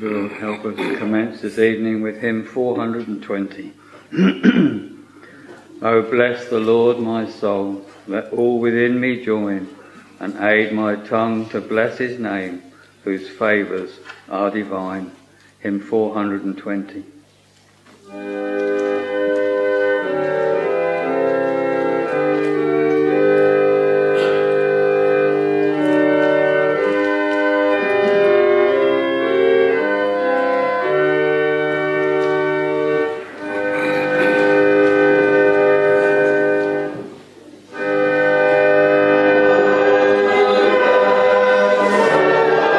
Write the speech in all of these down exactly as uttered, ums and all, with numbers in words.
will help us commence this evening with hymn four hundred twenty. Oh, bless the Lord, my soul, let all within me join, and aid my tongue to bless his name, whose favours are divine. Hymn four hundred twenty.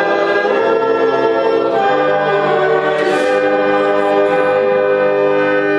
Thank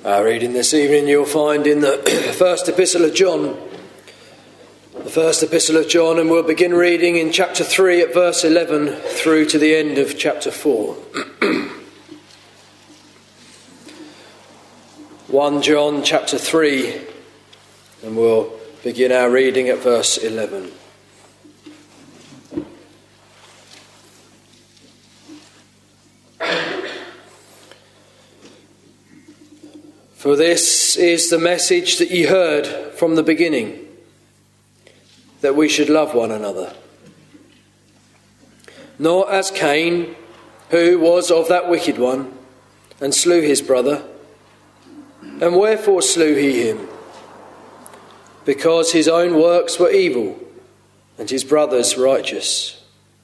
Our reading this evening you'll find in the first epistle of John. The first epistle of John, and we'll begin reading in chapter three at verse eleven through to the end of chapter four. First John chapter three, and we'll begin our reading at verse eleven. For this is the message that ye heard from the beginning, that we should love one another. Not as Cain, who was of that wicked one, and slew his brother. And wherefore slew he him? Because his own works were evil, and his brother's righteous.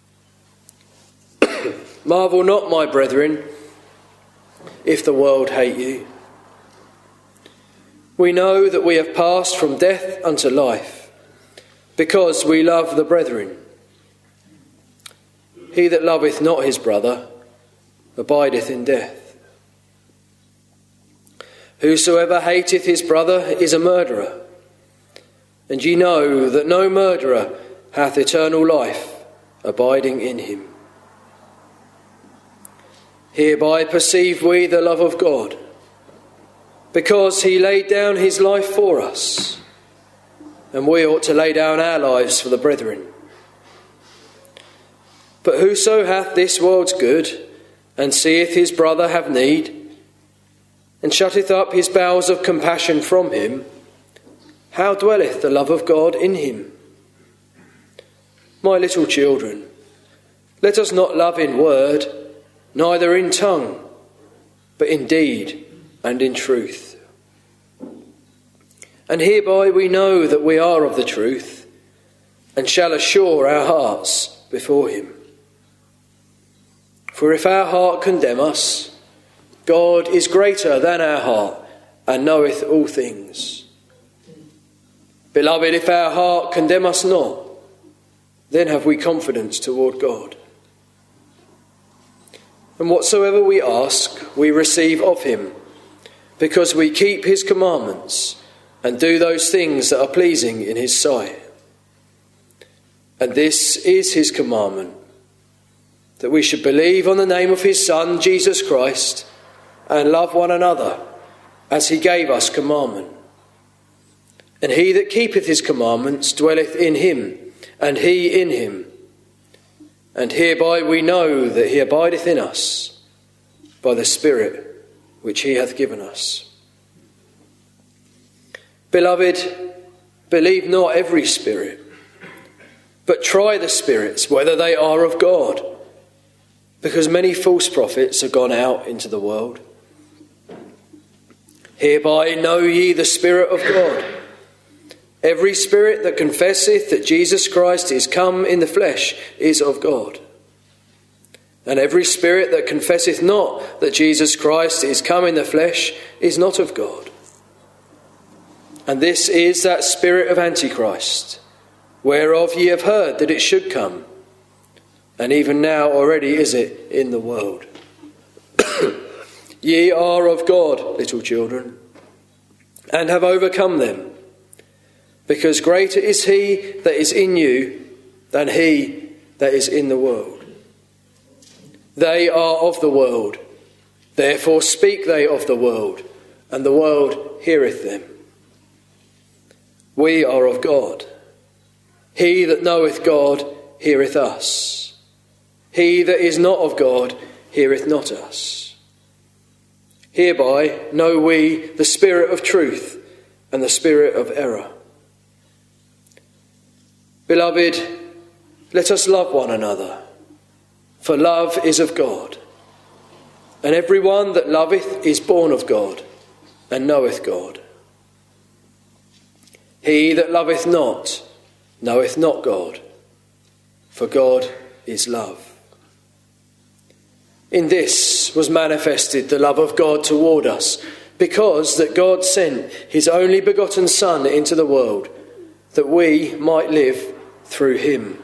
Marvel not, my brethren, if the world hate you. We know that we have passed from death unto life, because we love the brethren. He that loveth not his brother abideth in death. Whosoever hateth his brother is a murderer, and ye know that no murderer hath eternal life abiding in him. Hereby perceive we the love of God, because he laid down his life for us, and we ought to lay down our lives for the brethren. But whoso hath this world's good, and seeth his brother have need, and shutteth up his bowels of compassion from him, how dwelleth the love of God in him? My little children, let us not love in word, neither in tongue, but in deed and in truth. And hereby we know that we are of the truth, and shall assure our hearts before him. For if our heart condemn us, God is greater than our heart, and knoweth all things. Beloved, if our heart condemn us not, then have we confidence toward God. And whatsoever we ask, we receive of him, because we keep his commandments and do those things that are pleasing in his sight. And this is his commandment, that we should believe on the name of his Son, Jesus Christ, and love one another as he gave us commandment. And he that keepeth his commandments dwelleth in him, and he in him. And hereby we know that he abideth in us, by the Spirit which he hath given us. Beloved, believe not every spirit, but try the spirits, whether they are of God, because many false prophets are gone out into the world. Hereby know ye the Spirit of God. Every spirit that confesseth that Jesus Christ is come in the flesh is of God. And every spirit that confesseth not that Jesus Christ is come in the flesh is not of God. And this is that spirit of Antichrist, whereof ye have heard that it should come, and even now already is it in the world. Ye are of God, little children, and have overcome them, because greater is he that is in you than he that is in the world. They are of the world, therefore speak they of the world, and the world heareth them. We are of God. He that knoweth God heareth us. He that is not of God heareth not us. Hereby know we the spirit of truth and the spirit of error. Beloved, let us love one another, for love is of God. And every one that loveth is born of God, and knoweth God. He that loveth not knoweth not God, for God is love. In this was manifested the love of God toward us, because that God sent his only begotten Son into the world, that we might live through him.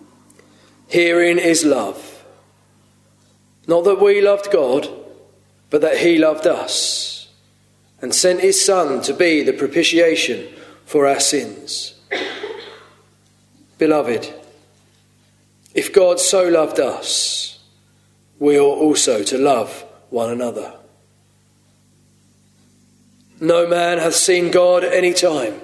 Herein is love, not that we loved God, but that he loved us and sent his Son to be the propitiation for our sins. Beloved, if God so loved us, we ought also to love one another. No man hath seen God at any time.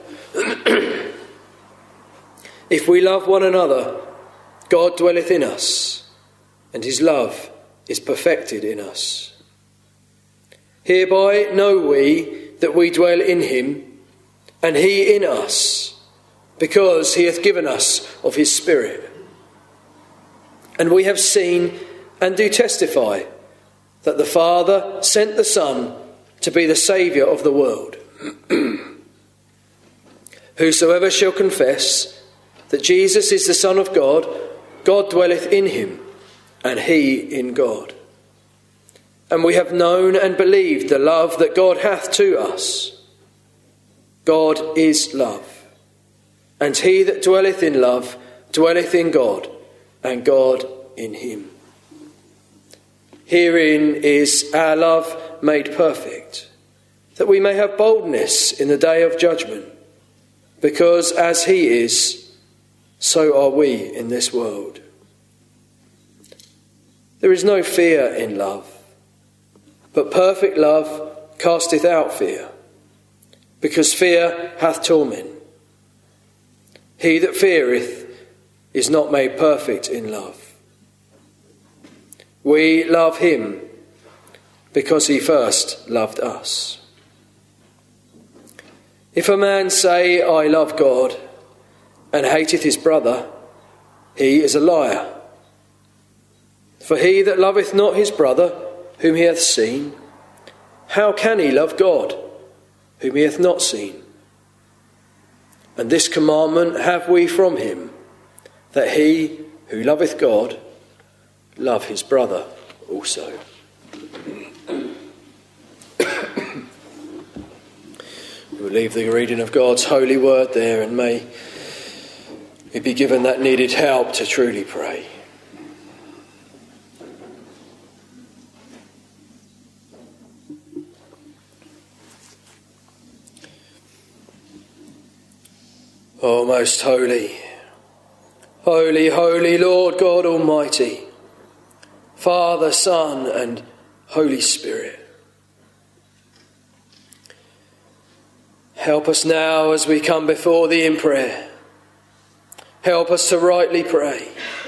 If we love one another, God dwelleth in us, and his love is perfected in us. Hereby know we that we dwell in him, and he in us, because he hath given us of his Spirit. And we have seen and do testify that the Father sent the Son to be the Saviour of the world. Whosoever shall confess that Jesus is the Son of God, God dwelleth in him, and he in God. And we have known and believed the love that God hath to us. God is love, and he that dwelleth in love dwelleth in God, and God in him. Herein is our love made perfect, that we may have boldness in the day of judgment, because as he is, so are we in this world. There is no fear in love, but perfect love casteth out fear, because fear hath torment. He that feareth is not made perfect in love. We love him because he first loved us. If a man say, I love God, and hateth his brother, he is a liar. For he that loveth not his brother, whom he hath seen, how can he love God, whom he hath not seen? And this commandment have we from him, that he who loveth God love his brother also. We'll leave the reading of God's holy word there, and may we be given that needed help to truly pray. O most holy, holy, holy Lord God Almighty, Father, Son, and Holy Spirit, help us now as we come before thee in prayer. Help us to rightly pray.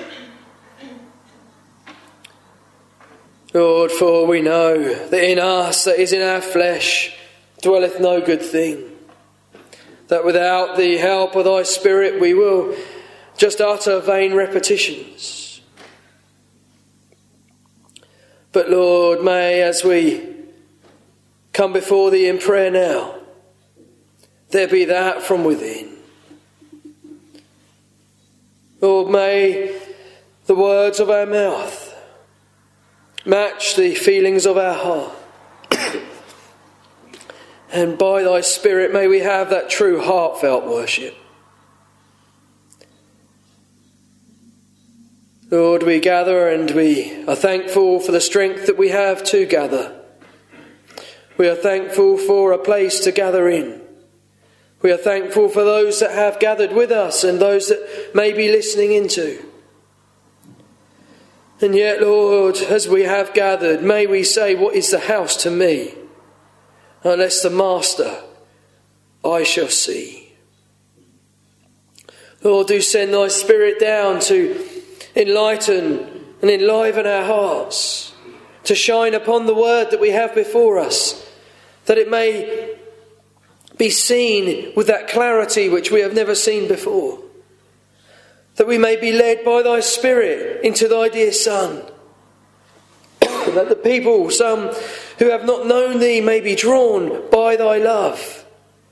Lord, for we know that in us, that is in our flesh, dwelleth no good thing. That without the help of thy Spirit we will just utter vain repetitions. But Lord, may as we come before thee in prayer now, there be that from within. Lord, may the words of our mouth match the feelings of our heart. And by thy Spirit may we have that true heartfelt worship. Lord, we gather and we are thankful for the strength that we have to gather. We are thankful for a place to gather in. We are thankful for those that have gathered with us and those that may be listening into. And yet, Lord, as we have gathered, may we say, what is the house to me? Unless the Master I shall see. Lord, do send thy Spirit down to enlighten and enliven our hearts, to shine upon the word that we have before us, that it may be seen with that clarity which we have never seen before, that we may be led by thy Spirit into thy dear Son, that the people, some who have not known thee, may be drawn by thy love,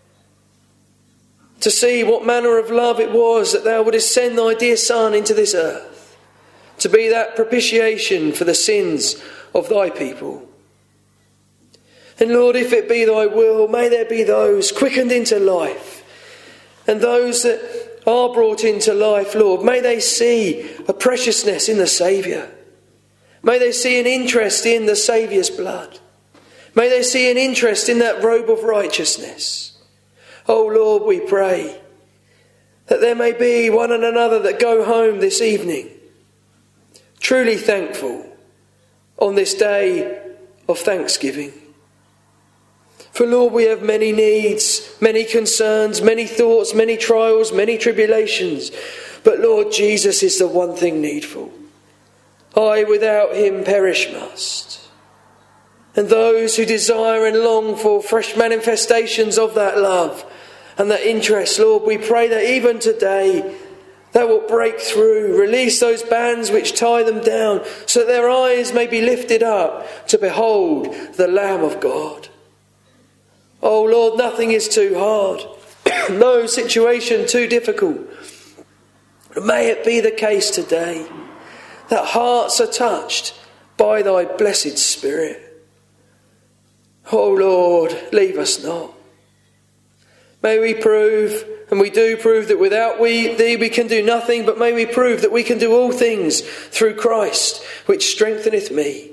to see what manner of love it was that thou wouldest send thy dear Son into this earth, to be that propitiation for the sins of thy people. And Lord, if it be thy will, may there be those quickened into life, and those that are brought into life, Lord, may they see a preciousness in the Saviour. May they see an interest in the Saviour's blood. May they see an interest in that robe of righteousness. Oh Lord, we pray that there may be one and another that go home this evening truly thankful on this day of thanksgiving. For Lord, we have many needs, many concerns, many thoughts, many trials, many tribulations. But Lord, Jesus is the one thing needful. I without him perish must. And those who desire and long for fresh manifestations of that love and that interest, Lord, we pray that even today that will break through, release those bands which tie them down, so that their eyes may be lifted up to behold the Lamb of God. Oh Lord, nothing is too hard, no situation too difficult. May it be the case today that hearts are touched by thy blessed Spirit. Oh Lord, leave us not. May we prove, and we do prove, that without we, thee we can do nothing, but may we prove that we can do all things through Christ, which strengtheneth me.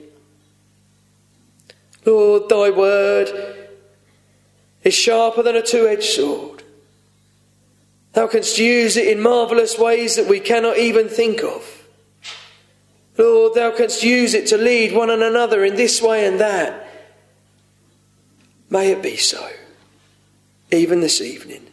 Lord, thy word is sharper than a two-edged sword. Thou canst use it in marvellous ways that we cannot even think of. Lord, thou canst use it to lead one and another in this way and that. May it be so, even this evening.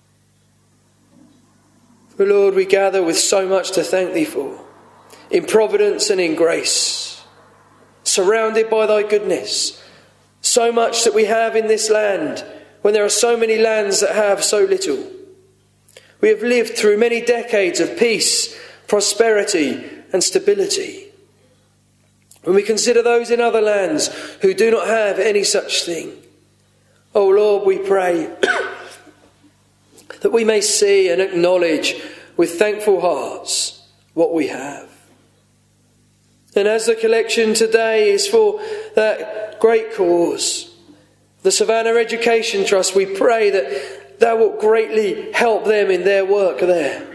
For Lord, we gather with so much to thank thee for, in providence and in grace, surrounded by thy goodness. So much that we have in this land, when there are so many lands that have so little. We have lived through many decades of peace, prosperity and stability. When we consider those in other lands who do not have any such thing, oh Lord, we pray that we may see and acknowledge with thankful hearts what we have. And as the collection today is for that great cause, the Savannah Education Trust, we pray that thou wilt greatly help them in their work there.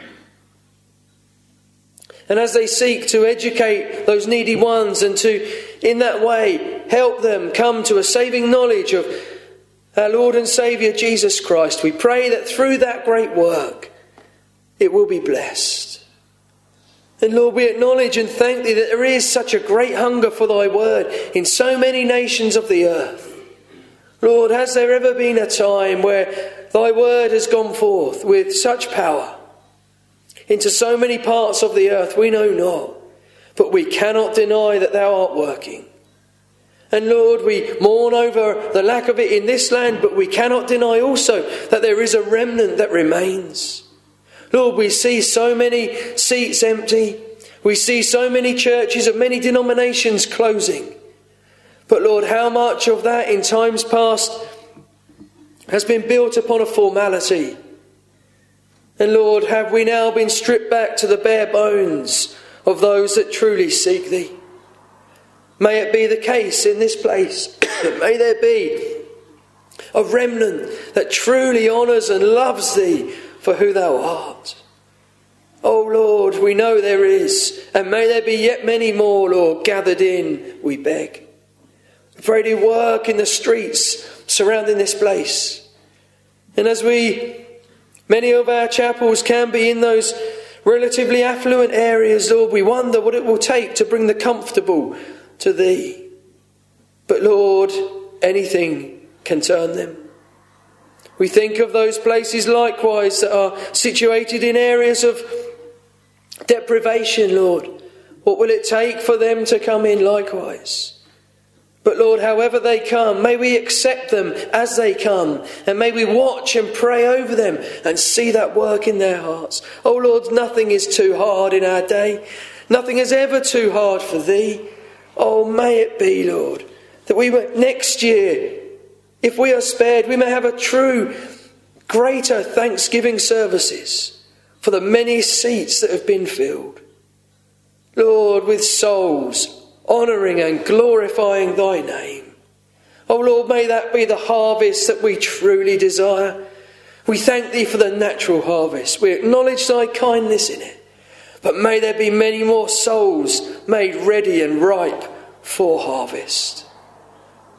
And as they seek to educate those needy ones and to, in that way, help them come to a saving knowledge of our Lord and Saviour Jesus Christ, we pray that through that great work it will be blessed. And Lord, we acknowledge and thank thee that there is such a great hunger for thy word in so many nations of the earth. Lord, has there ever been a time where thy word has gone forth with such power into so many parts of the earth? We know not, but we cannot deny that thou art working. And Lord, we mourn over the lack of it in this land, but we cannot deny also that there is a remnant that remains. Lord, we see so many seats empty. We see so many churches of many denominations closing. But Lord, how much of that in times past has been built upon a formality? And Lord, have we now been stripped back to the bare bones of those that truly seek thee? May it be the case in this place. May there be a remnant that truly honours and loves thee for who thou art. Oh Lord, we know there is, and may there be yet many more, Lord, gathered in, we beg. We pray to work in the streets surrounding this place. And as we, many of our chapels can be in those relatively affluent areas, Lord, we wonder what it will take to bring the comfortable to thee. But Lord, anything can turn them. We think of those places likewise that are situated in areas of deprivation, Lord. What will it take for them to come in likewise? But Lord, however they come, may we accept them as they come, and may we watch and pray over them and see that work in their hearts. Oh Lord, nothing is too hard in our day. Nothing is ever too hard for thee. Oh, may it be, Lord, that we next year, if we are spared, we may have a true, greater thanksgiving services for the many seats that have been filled. Lord, with souls honouring and glorifying thy name. Oh Lord, may that be the harvest that we truly desire. We thank thee for the natural harvest. We acknowledge thy kindness in it. But may there be many more souls made ready and ripe for harvest.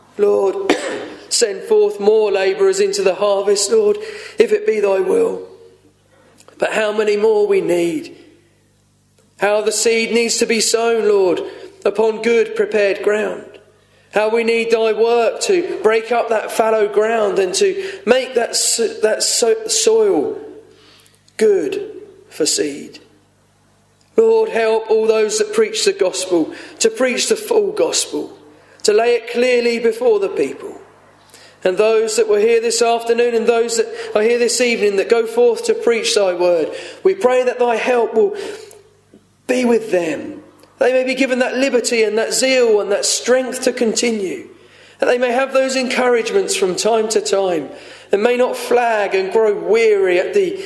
Lord, send forth more labourers into the harvest, Lord, if it be thy will. But how many more we need. How the seed needs to be sown, Lord, upon good prepared ground. How we need thy work to break up that fallow ground and to make that, that so, soil good for seed. Lord, help all those that preach the gospel to preach the full gospel, to lay it clearly before the people. And those that were here this afternoon and those that are here this evening that go forth to preach thy word, we pray that thy help will be with them. They may be given that liberty and that zeal and that strength to continue. That they may have those encouragements from time to time and may not flag and grow weary at the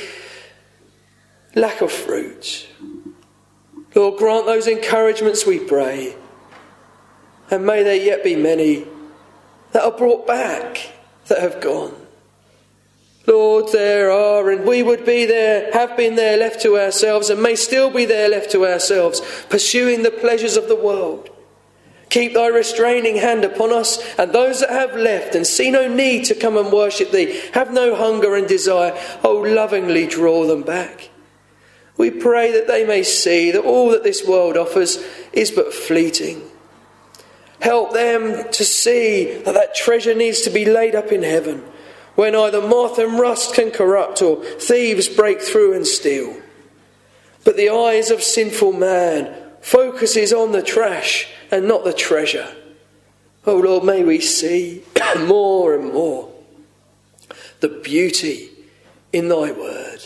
lack of fruit. Lord, grant those encouragements, we pray. And may there yet be many that are brought back, that have gone. Lord, there are, and we would be there, have been there left to ourselves, and may still be there left to ourselves, pursuing the pleasures of the world. Keep thy restraining hand upon us, and those that have left and see no need to come and worship thee, have no hunger and desire, oh, lovingly draw them back. We pray that they may see that all that this world offers is but fleeting. Help them to see that that treasure needs to be laid up in heaven, where neither moth and rust can corrupt or thieves break through and steal. But the eyes of sinful man focuses on the trash and not the treasure. Oh Lord, may we see more and more the beauty in thy word.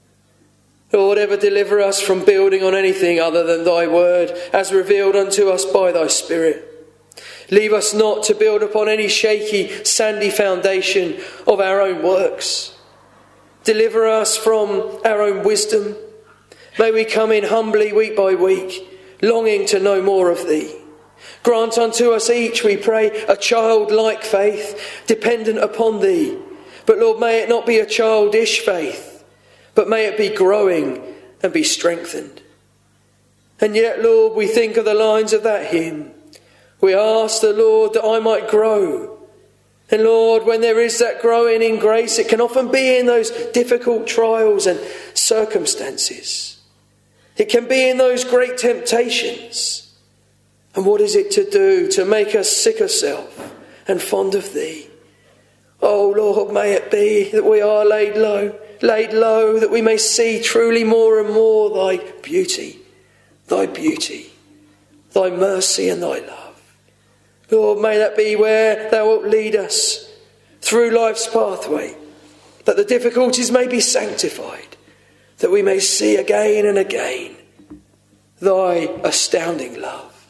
Lord, ever deliver us from building on anything other than thy word as revealed unto us by thy Spirit. Leave us not to build upon any shaky, sandy foundation of our own works. Deliver us from our own wisdom. May we come in humbly week by week, longing to know more of thee. Grant unto us each, we pray, a childlike faith, dependent upon thee. But Lord, may it not be a childish faith, but may it be growing and be strengthened. And yet, Lord, we think of the lines of that hymn. We ask the Lord that I might grow. And Lord, when there is that growing in grace, it can often be in those difficult trials and circumstances. It can be in those great temptations. And what is it to do to make us sick of self and fond of thee? Oh Lord, may it be that we are laid low, laid low, that we may see truly more and more thy beauty, thy beauty, thy mercy and thy love. Lord, may that be where thou wilt lead us through life's pathway, that the difficulties may be sanctified, that we may see again and again thy astounding love.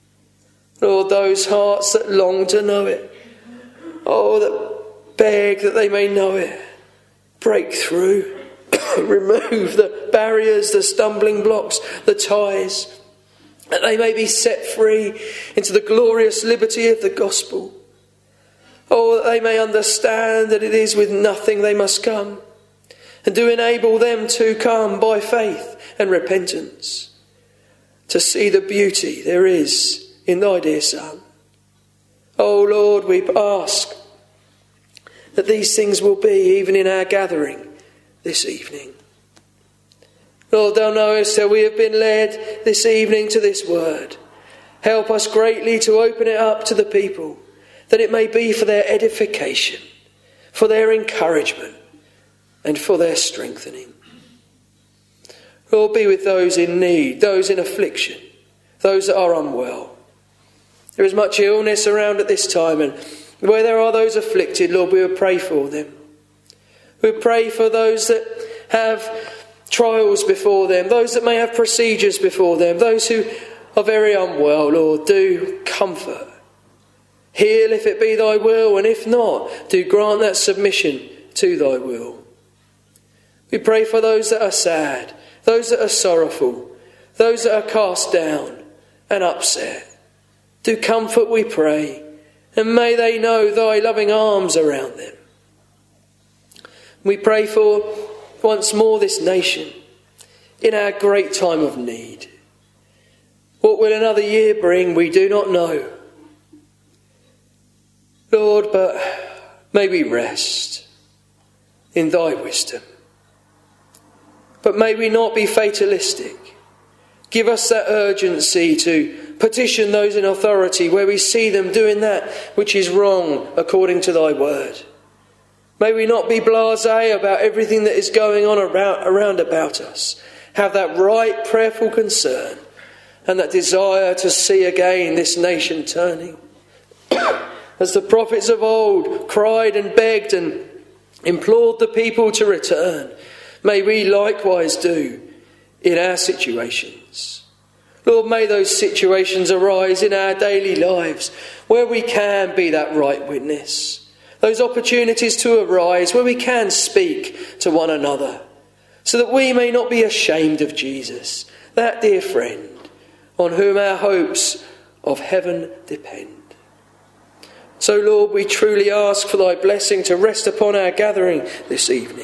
Lord, those hearts that long to know it, oh, that beg that they may know it, break through, remove the barriers, the stumbling blocks, the ties, that they may be set free into the glorious liberty of the gospel. Oh, that they may understand that it is with nothing they must come, and do enable them to come by faith and repentance, to see the beauty there is in thy dear Son. Oh Lord, we ask that these things will be even in our gathering this evening. Lord, thou knowest how we have been led this evening to this word. Help us greatly to open it up to the people, that it may be for their edification, for their encouragement, and for their strengthening. Lord, be with those in need, those in affliction, those that are unwell. There is much illness around at this time, and where there are those afflicted, Lord, we will pray for them. We pray for those that have trials before them, those that may have procedures before them, those who are very unwell. Lord, do comfort. Heal if it be thy will, and if not, do grant that submission to thy will. We pray for those that are sad, those that are sorrowful, those that are cast down and upset. Do comfort, we pray, and may they know thy loving arms around them. We pray for once more this nation in our great time of need. What will another year bring, we do not know. Lord, but may we rest in thy wisdom. But may we not be fatalistic. Give us that urgency to petition those in authority where we see them doing that which is wrong according to thy word. May we not be blasé about everything that is going on around, around about us. Have that right prayerful concern and that desire to see again this nation turning. As the prophets of old cried and begged and implored the people to return, may we likewise do in our situations. Lord, may those situations arise in our daily lives where we can be that right witness. Those opportunities to arise where we can speak to one another, so that we may not be ashamed of Jesus, that dear friend, on whom our hopes of heaven depend. So, Lord, we truly ask for thy blessing to rest upon our gathering this evening.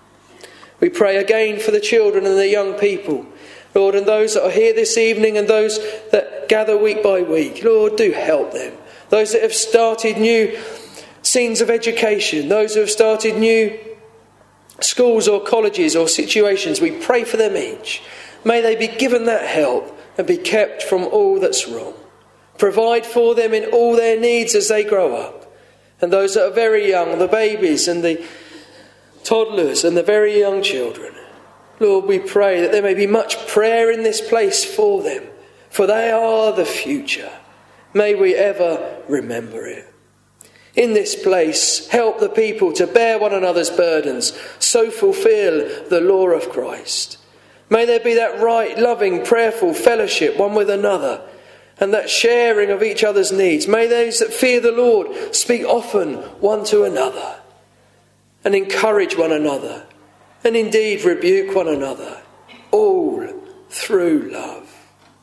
We pray again for the children and the young people, Lord, and those that are here this evening and those that gather week by week. Lord, do help them. Those that have started new scenes of education, those who have started new schools or colleges or situations, we pray for them each. May they be given that help and be kept from all that's wrong. Provide for them in all their needs as they grow up. And those that are very young, the babies and the toddlers and the very young children, Lord, we pray that there may be much prayer in this place for them, for they are the future. May we ever remember it. In this place, help the people to bear one another's burdens, so fulfill the law of Christ. May there be that right, loving, prayerful fellowship one with another, and that sharing of each other's needs. May those that fear the Lord speak often one to another, and encourage one another, and indeed rebuke one another, all through love.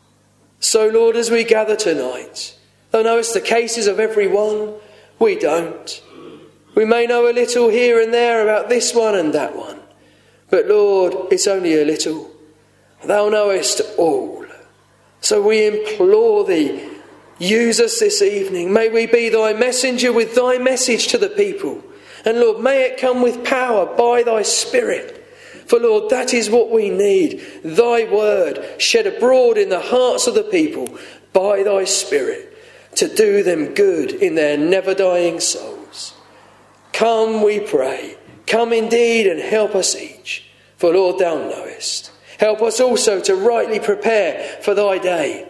So, Lord, as we gather tonight, thou knowest the cases of every one, we don't. We may know a little here and there about this one and that one, but Lord, it's only a little. Thou knowest all. So we implore thee, use us this evening. May we be thy messenger with thy message to the people. And Lord, may it come with power by thy Spirit. For Lord, that is what we need. Thy word shed abroad in the hearts of the people by thy Spirit to do them good in their never dying souls. Come, we pray. Come indeed and help us each. For Lord, thou knowest. Help us also to rightly prepare for thy day.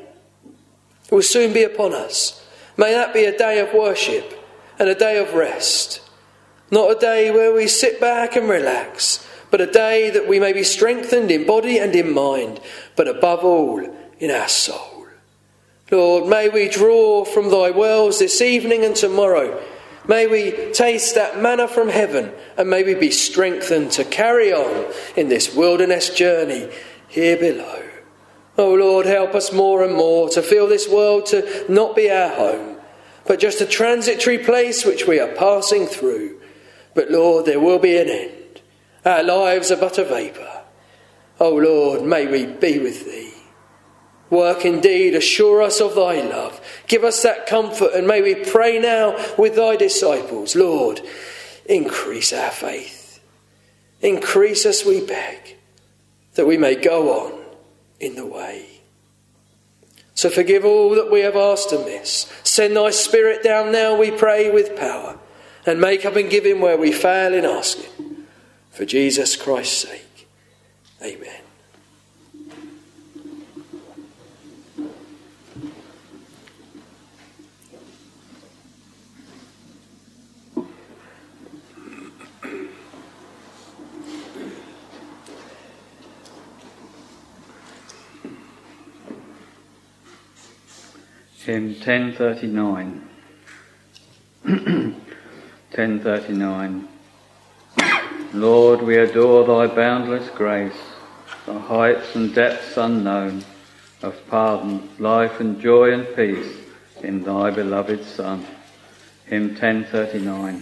It will soon be upon us. May that be a day of worship and a day of rest. Not a day where we sit back and relax, but a day that we may be strengthened in body and in mind, but above all in our soul. Lord, may we draw from thy wells this evening and tomorrow. May we taste that manna from heaven, and may we be strengthened to carry on in this wilderness journey here below. Oh Lord, help us more and more to feel this world to not be our home, but just a transitory place which we are passing through. But Lord, there will be an end. Our lives are but a vapour. Oh Lord, may we be with thee. Work indeed, assure us of thy love. Give us that comfort, and may we pray now with thy disciples. Lord, increase our faith. Increase us, we beg, that we may go on in the way. So forgive all that we have asked amiss. Send thy Spirit down now, we pray, with power, and make up and give him where we fail in asking. For Jesus Christ's sake. Amen. Hymn ten thirty-nine. ten thirty-nine. Lord, we adore thy boundless grace, the heights and depths unknown, of pardon, life and joy and peace in thy beloved Son. Hymn ten thirty-nine.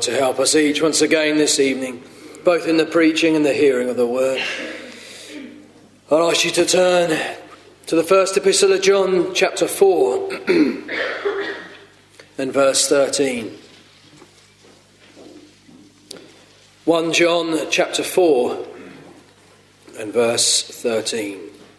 to help us each once again this evening, both in the preaching and the hearing of the word. I'll ask you to turn to the first epistle of John, chapter four, and verse thirteen. First John, chapter four, and verse thirteen.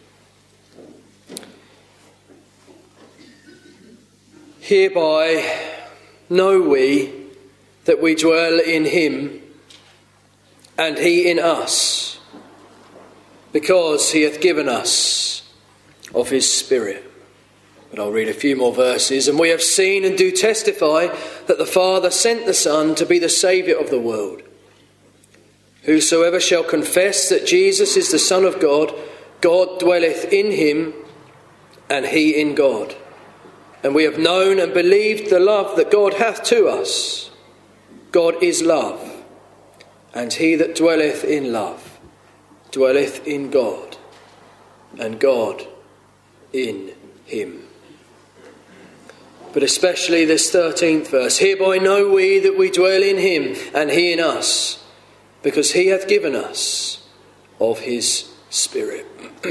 Hereby know we that we dwell in him, and he in us, because he hath given us of his Spirit. But I'll read a few more verses. And we have seen and do testify that the Father sent the Son to be the Saviour of the world. Whosoever shall confess that Jesus is the Son of God, God dwelleth in him, and he in God. And we have known and believed the love that God hath to us. God is love, and he that dwelleth in love dwelleth in God, and God in him. But especially this thirteenth verse. Hereby know we that we dwell in him, and he in us, because he hath given us of his Spirit.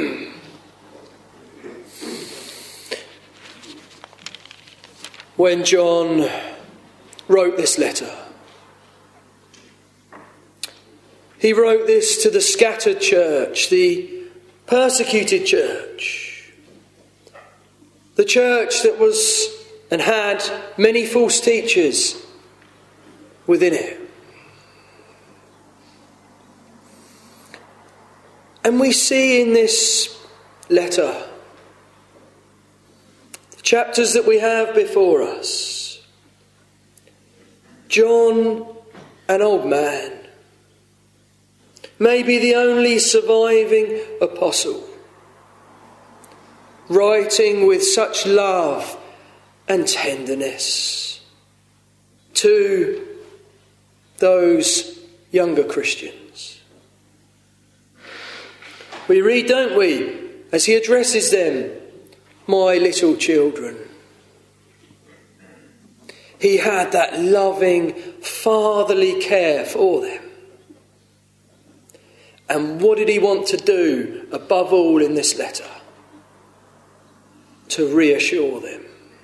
When John wrote this letter, he wrote this to the scattered church, the persecuted church, the church that was and had many false teachers within it. And we see in this letter, the chapters that we have before us, John, an old man, maybe the only surviving apostle, writing with such love and tenderness to those younger Christians. We read, don't we, as he addresses them, my little children. He had that loving, fatherly care for them. And what did he want to do above all in this letter? To reassure them.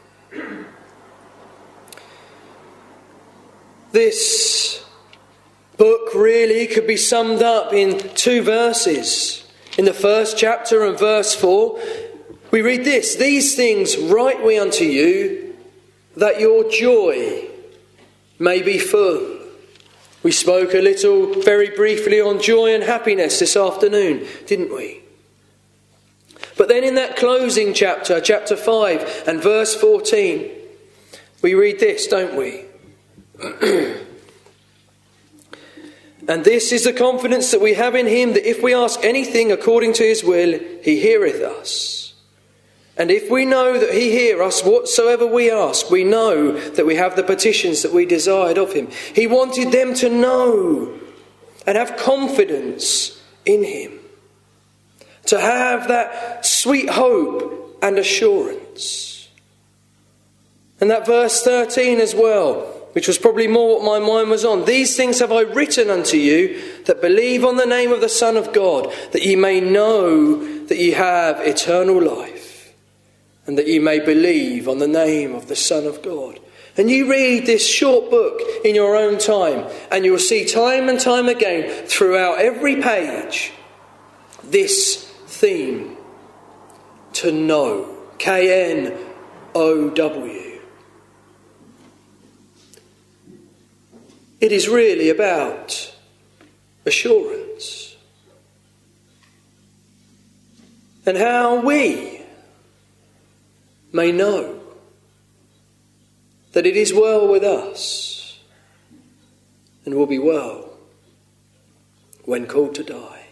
This book really could be summed up in two verses. In the first chapter and verse four, we read this: these things write we unto you, that your joy may be full. We spoke a little, very briefly, on joy and happiness this afternoon, didn't we? But then in that closing chapter, chapter five and verse fourteen, we read this, don't we? And this is the confidence that we have in him, that if we ask anything according to his will, he heareth us. And if we know that he hear us whatsoever we ask, we know that we have the petitions that we desired of him. He wanted them to know and have confidence in him. To have that sweet hope and assurance. And that verse thirteen as well, which was probably more what my mind was on. These things have I written unto you that believe on the name of the Son of God, that ye may know that ye have eternal life, and that ye may believe on the name of the Son of God. And you read this short book in your own time, and you'll see time and time again throughout every page this theme: to know. K N O W. It is really about assurance. And how we may know that it is well with us and will be well when called to die.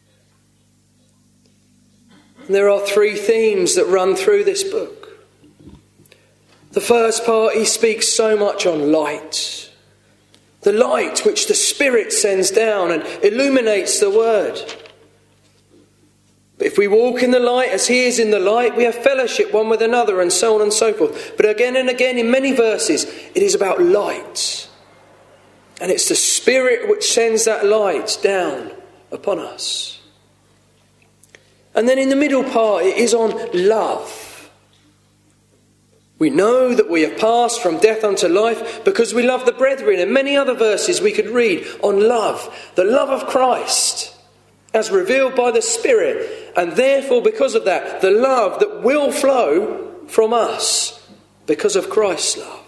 And there are three themes that run through this book. The first part, he speaks so much on light. The light which the Spirit sends down and illuminates the word. But if we walk in the light as he is in the light, we have fellowship one with another, and so on and so forth. But again and again in many verses, it is about light. And it's the Spirit which sends that light down upon us. And then in the middle part, it is on love. We know that we have passed from death unto life because we love the brethren. And many other verses we could read on love. The love of Christ as revealed by the Spirit. And therefore, because of that, the love that will flow from us because of Christ's love.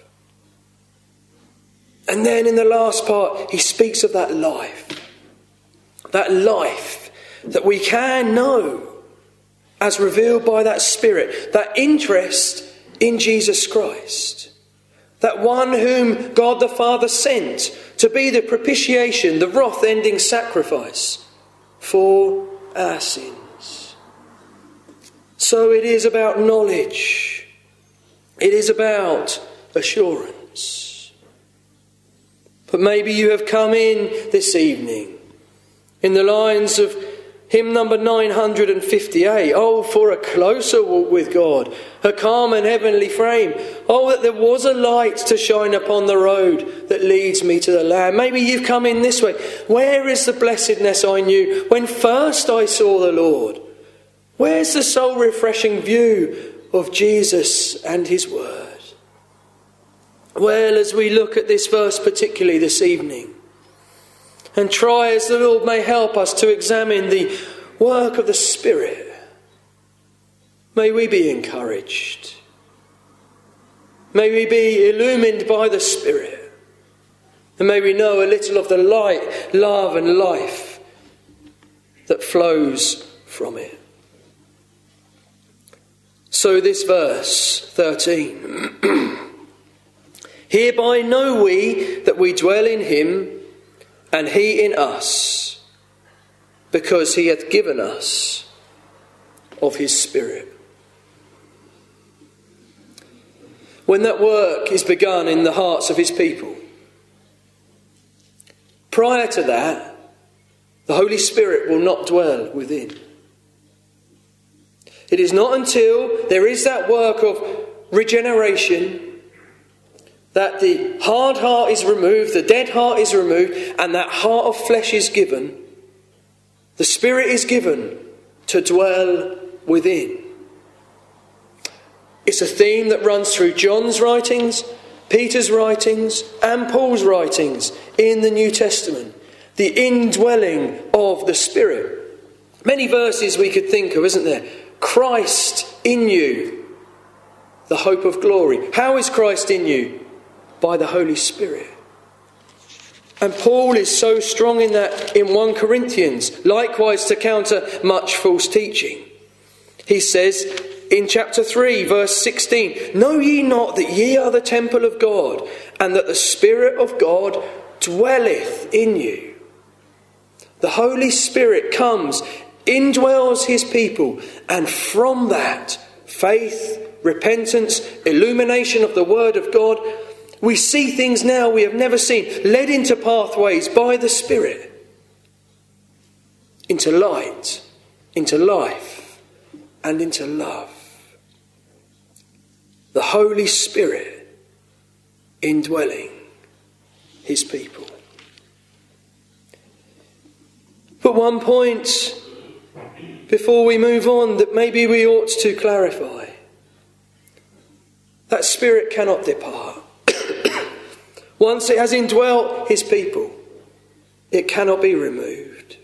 And then in the last part, he speaks of that life. That life that we can know as revealed by that Spirit. That interest in Jesus Christ. That one whom God the Father sent to be the propitiation, the wrath-ending sacrifice for our sins. So it is about knowledge. It is about assurance. But maybe you have come in this evening in the lines of hymn number nine hundred fifty-eight. Oh, for a closer walk with God, a calm and heavenly frame. Oh, that there was a light to shine upon the road that leads me to the Lamb. Maybe you've come in this way. Where is the blessedness I knew when first I saw the Lord? Where's the soul-refreshing view of Jesus and his word? Well, as we look at this verse particularly this evening, and try as the Lord may help us to examine the work of the Spirit, may we be encouraged. May we be illumined by the Spirit. And may we know a little of the light, love and life that flows from it. So this verse thirteen. Hereby know we that we dwell in him, and he in us, because he hath given us of his Spirit. When that work is begun in the hearts of his people, prior to that, the Holy Spirit will not dwell within. It is not until there is that work of regeneration that the hard heart is removed, the dead heart is removed, and that heart of flesh is given. The Spirit is given to dwell within. It's a theme that runs through John's writings, Peter's writings, and Paul's writings in the New Testament. The indwelling of the Spirit. Many verses we could think of, isn't there? Christ in you, the hope of glory. How is Christ in you? By the Holy Spirit. And Paul is so strong in that in First Corinthians, likewise to counter much false teaching. He says in chapter three, verse sixteen, know ye not that ye are the temple of God, and that the Spirit of God dwelleth in you? The Holy Spirit comes, indwells his people, and from that, faith, repentance, illumination of the Word of God, we see things now we have never seen, led into pathways by the Spirit, into light, into life, and into love. The Holy Spirit indwelling his people. But one point before we move on that maybe we ought to clarify. That Spirit cannot depart. Once it has indwelt his people, it cannot be removed.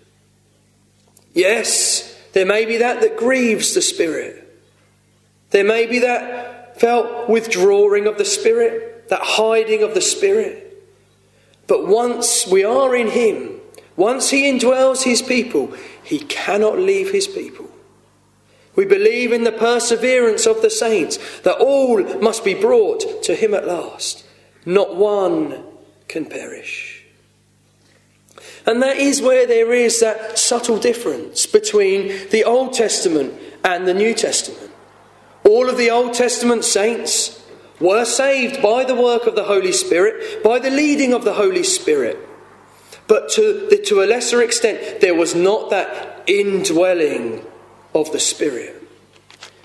Yes, there may be that that grieves the Spirit. There may be that felt withdrawing of the Spirit, that hiding of the Spirit. But once we are in him, once he indwells his people, he cannot leave his people. We believe in the perseverance of the saints, that all must be brought to him at last. Not one can perish. And that is where there is that subtle difference between the Old Testament and the New Testament. All of the Old Testament saints were saved by the work of the Holy Spirit, by the leading of the Holy Spirit. But to, the, to a lesser extent, there was not that indwelling of the Spirit.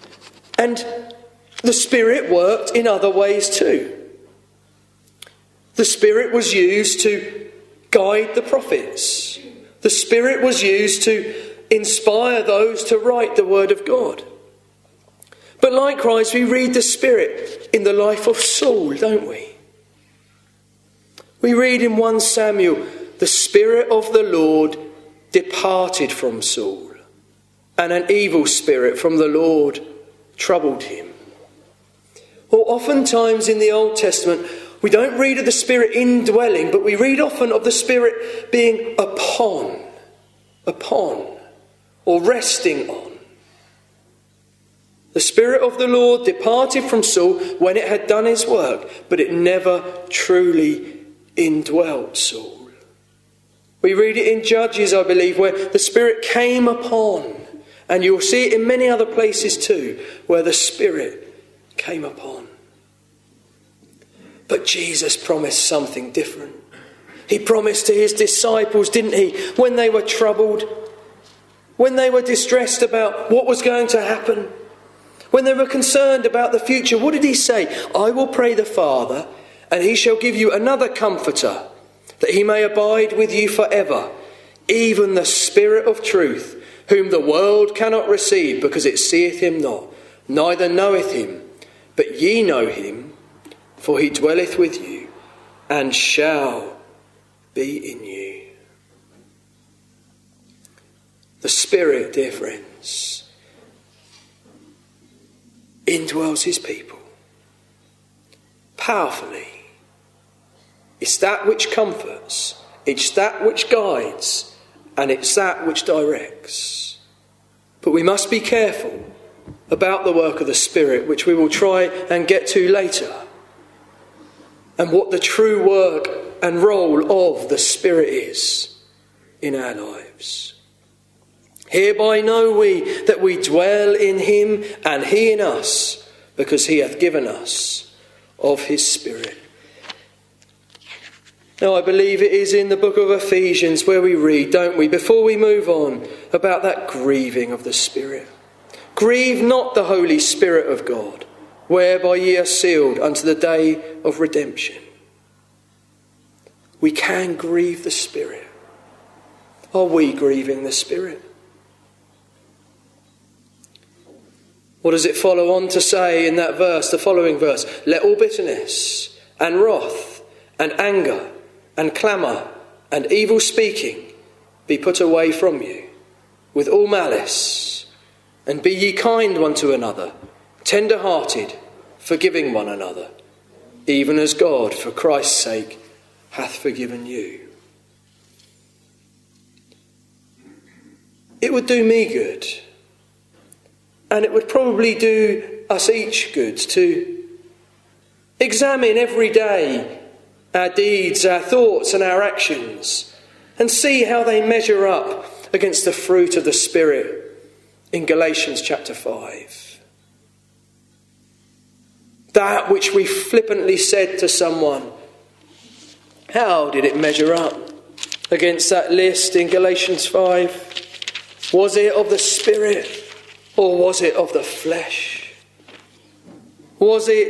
And the Spirit worked in other ways too. The Spirit was used to guide the prophets. The Spirit was used to inspire those to write the Word of God. But likewise, we read the Spirit in the life of Saul, don't we? We read in First Samuel, the Spirit of the Lord departed from Saul, and an evil spirit from the Lord troubled him. Or oftentimes in the Old Testament, we don't read of the Spirit indwelling, but we read often of the Spirit being upon, upon, or resting on. The Spirit of the Lord departed from Saul when it had done his work, but it never truly indwelt Saul. We read it in Judges, I believe, where the Spirit came upon. And you'll see it in many other places too, where the Spirit came upon. But Jesus promised something different. He promised to his disciples, didn't he, when they were troubled, when they were distressed about what was going to happen, when they were concerned about the future, what did he say? I will pray the Father, and he shall give you another comforter, that he may abide with you forever, even the Spirit of truth, whom the world cannot receive, because it seeth him not, neither knoweth him. But ye know him, for he dwelleth with you, and shall be in you. The Spirit, dear friends, indwells his people powerfully. It's that which comforts, it's that which guides, and it's that which directs. But we must be careful about the work of the Spirit, which we will try and get to later, and what the true work and role of the Spirit is in our lives. Hereby know we that we dwell in him, and he in us, because he hath given us of his Spirit. Now, I believe it is in the book of Ephesians where we read, don't we, before we move on, about that grieving of the Spirit. Grieve not the Holy Spirit of God, whereby ye are sealed unto the day of redemption. We can grieve the Spirit. Are we grieving the Spirit? What does it follow on to say in that verse, the following verse? Let all bitterness and wrath and anger and clamour and evil speaking be put away from you, with all malice. And be ye kind one to another, tender-hearted, forgiving one another, even as God, for Christ's sake, hath forgiven you. It would do me good, and it would probably do us each good, to examine every day our deeds, our thoughts and our actions, and see how they measure up against the fruit of the Spirit in Galatians chapter five. That which we flippantly said to someone, how did it measure up against that list in Galatians five? Was it of the Spirit, or was it of the flesh? Was it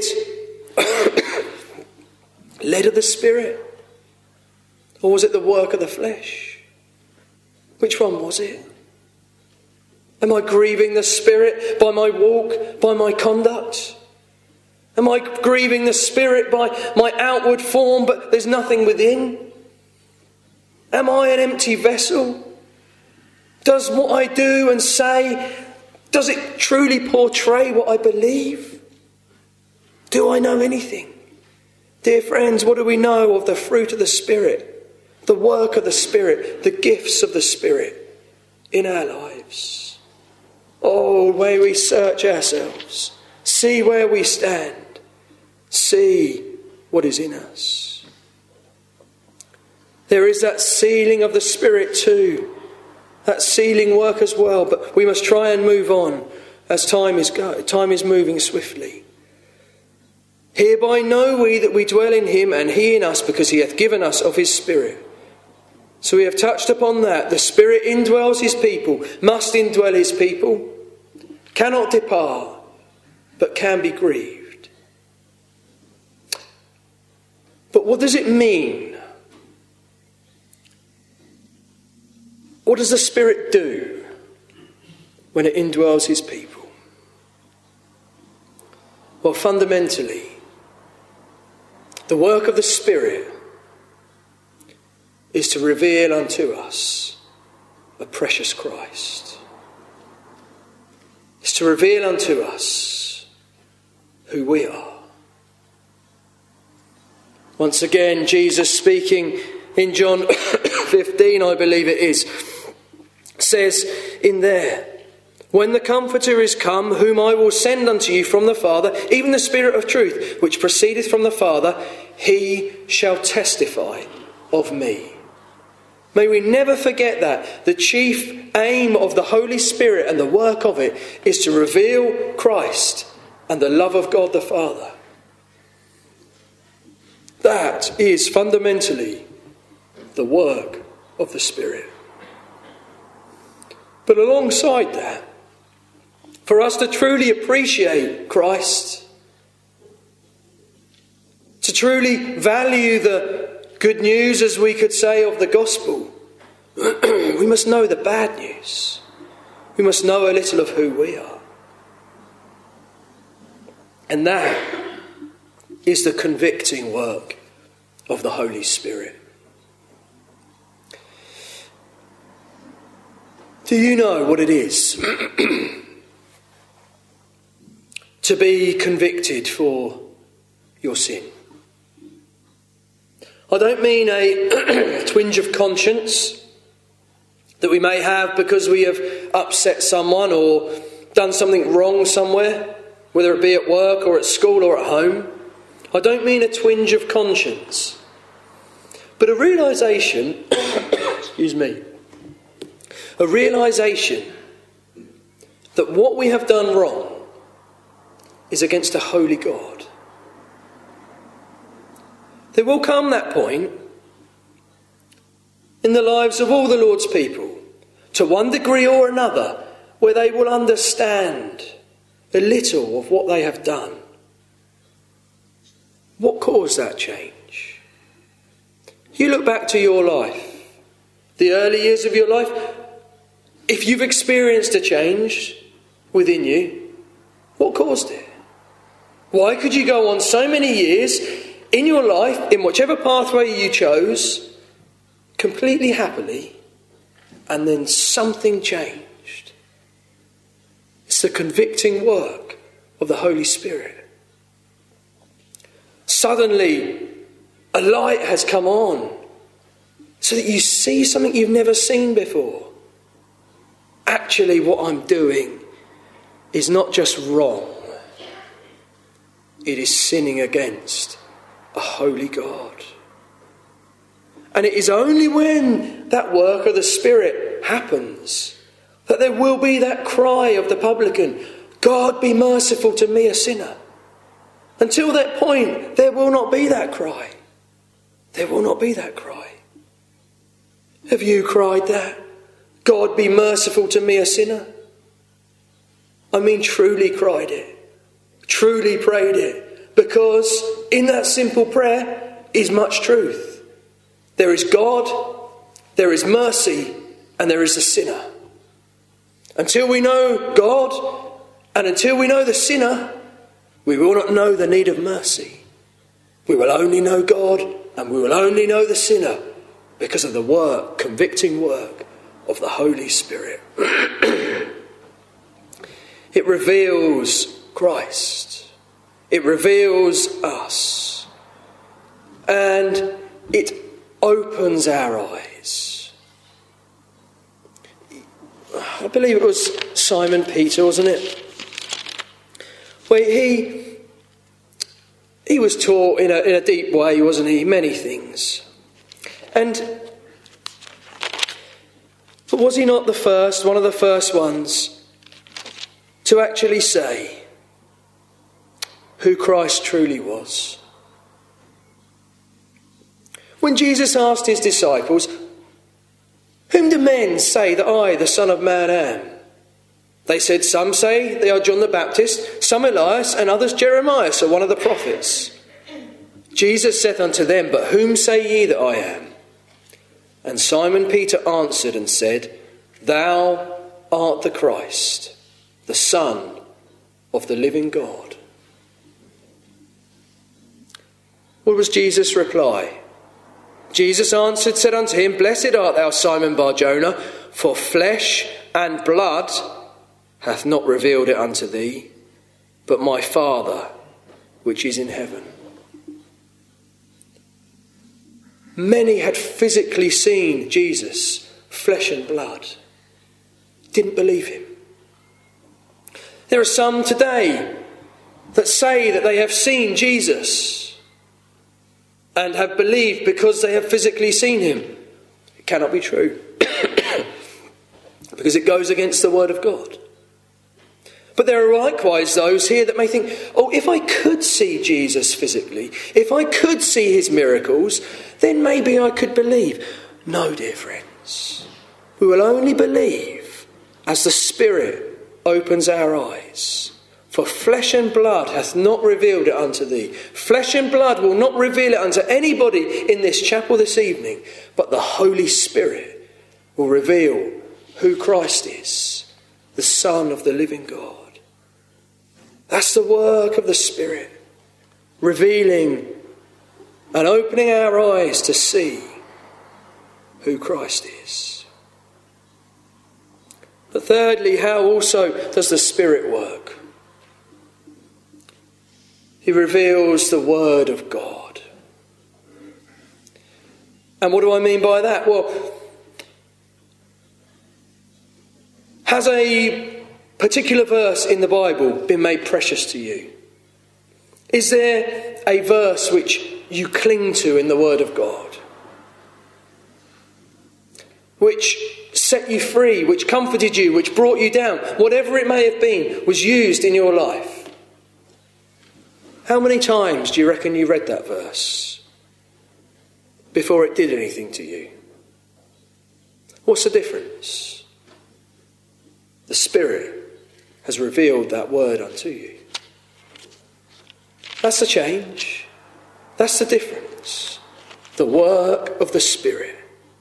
led of the Spirit, or was it the work of the flesh? Which one was it? Am I grieving the Spirit by my walk, by my conduct? Am I grieving the Spirit by my outward form, but there's nothing within? Am I an empty vessel? Does what I do and say, does it truly portray what I believe? Do I know anything? Dear friends, what do we know of the fruit of the Spirit, the work of the Spirit, the gifts of the Spirit in our lives? Oh, may we search ourselves, see where we stand, see what is in us. There is that sealing of the Spirit too, that sealing work as well, but we must try and move on as time is go- time is moving swiftly. Hereby know we that we dwell in him, and he in us, because he hath given us of his Spirit. So we have touched upon that. The Spirit indwells his people, must indwell his people, cannot depart, but can be grieved. But what does it mean? What does the Spirit do when it indwells his people? Well, fundamentally, the work of the Spirit is to reveal unto us a precious Christ. It's to reveal unto us who we are. Once again, Jesus speaking in John fifteen, I believe it is, says in there, "When the Comforter is come, whom I will send unto you from the Father, even the Spirit of truth, which proceedeth from the Father, he shall testify of me." May we never forget that. The chief aim of the Holy Spirit and the work of it is to reveal Christ and the love of God the Father. That is fundamentally the work of the Spirit. But alongside that, for us to truly appreciate Christ, to truly value the good news, as we could say, of the gospel, we must know the bad news. We must know a little of who we are. And that is the convicting work of the Holy Spirit. Do you know what it is to be convicted for your sin? I don't mean a twinge of conscience that we may have because we have upset someone or done something wrong somewhere, whether it be at work or at school or at home. I don't mean a twinge of conscience, but a realisation, excuse me, a realisation that what we have done wrong is against a holy God. There will come that point in the lives of all the Lord's people, to one degree or another, where they will understand a little of what they have done. What caused that change? You look back to your life, the early years of your life. If you've experienced a change within you, what caused it? Why could you go on so many years in your life, in whichever pathway you chose, completely happily, and then something changed? It's the convicting work of the Holy Spirit. Suddenly, a light has come on so that you see something you've never seen before. Actually, what I'm doing is not just wrong. It is sinning against a holy God. And it is only when that work of the Spirit happens that there will be that cry of the publican, "God, be merciful to me, a sinner." Until that point, there will not be that cry. There will not be that cry. Have you cried that? "God, be merciful to me, a sinner"? I mean, truly cried it. Truly prayed it. Because in that simple prayer is much truth. There is God, there is mercy, and there is the sinner. Until we know God, and until we know the sinner, we will not know the need of mercy. We will only know God, and we will only know the sinner because of the work, convicting work of the Holy Spirit. It reveals Christ. It reveals us. And it opens our eyes. I believe it was Simon Peter, wasn't it? Where he he was taught in a, in a deep way, wasn't he? Many things. And but was he not the first, one of the first ones, to actually say who Christ truly was? When Jesus asked his disciples, "Whom do men say that I, the Son of Man, am?" They said, "Some say they are John the Baptist, some Elias, and others Jeremiah, so one of the prophets." Jesus saith unto them, But whom say ye that I am? And Simon Peter answered and said, Thou art the Christ, the Son of the living God. What was Jesus' reply? Jesus answered, said unto him, Blessed art thou, Simon Bar-Jonah, for flesh and blood hath not revealed it unto thee, but my Father which is in heaven. Many had physically seen Jesus, flesh and blood, didn't believe him. There are some today that say that they have seen Jesus and have believed because they have physically seen him. It cannot be true because it goes against the word of God. But there are likewise those here that may think, oh, if I could see Jesus physically, if I could see his miracles, then maybe I could believe. No, dear friends. We will only believe as the Spirit opens our eyes. For flesh and blood hath not revealed it unto thee. Flesh and blood will not reveal it unto anybody in this chapel this evening, but the Holy Spirit will reveal who Christ is, the Son of the living God. That's the work of the Spirit, revealing and opening our eyes to see who Christ is. But thirdly, how also does the Spirit work? He reveals the Word of God. And what do I mean by that? Well, has a particular verse in the Bible been made precious to you? Is there a verse which you cling to in the Word of God, which set you free, which comforted you, which brought you down, whatever it may have been, was used in your life? How many times do you reckon you read that verse before it did anything to you? What's the difference? The Spirit has revealed that word unto you. That's the change. That's the difference. The work of the Spirit.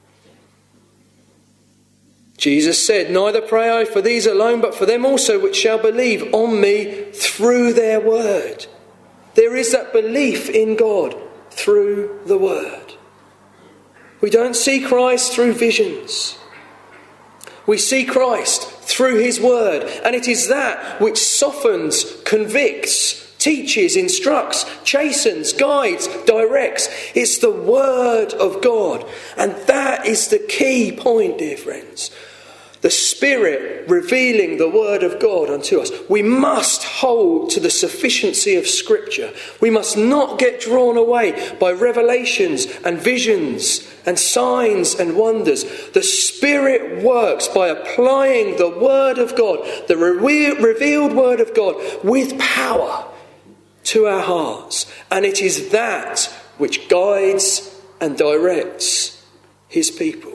Jesus said, Neither pray I for these alone, but for them also which shall believe on me through their word. There is that belief in God through the word. We don't see Christ through visions. We see Christ through his word, and it is that which softens, convicts, teaches, instructs, chastens, guides, directs. It's the word of God, and that is the key point, dear friends. The Spirit revealing the word of God unto us. We must hold to the sufficiency of Scripture. We must not get drawn away by revelations and visions and signs and wonders. The Spirit works by applying the word of God, the re- revealed word of God, with power to our hearts. And it is that which guides and directs his people.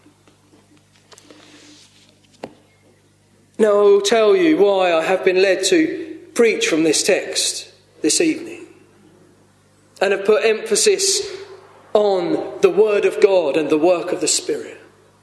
Now I will tell you why I have been led to preach from this text this evening, and have put emphasis on the word of God and the work of the Spirit.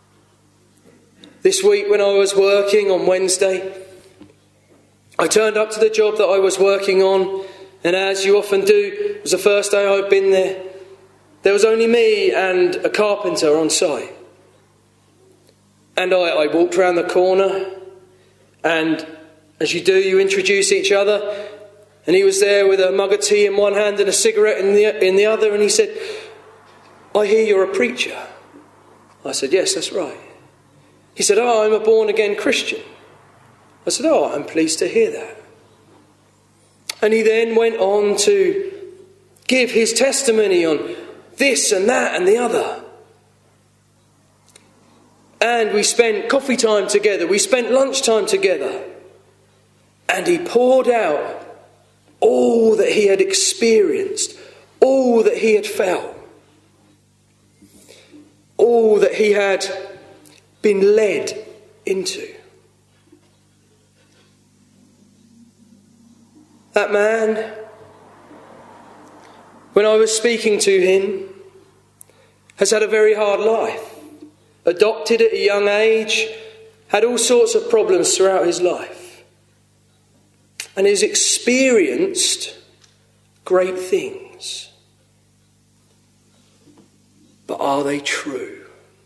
This week when I was working on Wednesday, I turned up to the job that I was working on, and as you often do, it was the first day I'd been there. There was only me and a carpenter on site. And I, I walked around the corner, and as you do, you introduce each other. And he was there with a mug of tea in one hand and a cigarette in the, in the other, and he said, I hear you're a preacher. I said, yes, that's right. He said, oh, I'm a born-again Christian. I said, oh, I'm pleased to hear that. And he then went on to give his testimony on this and that and the other. And we spent coffee time together. We spent lunchtime together. And he poured out all that he had experienced, all that he had felt, all that he had been led into. That man when I was speaking to him, has had a very hard life. Adopted at a young age, had all sorts of problems throughout his life. And has experienced great things. But are they true?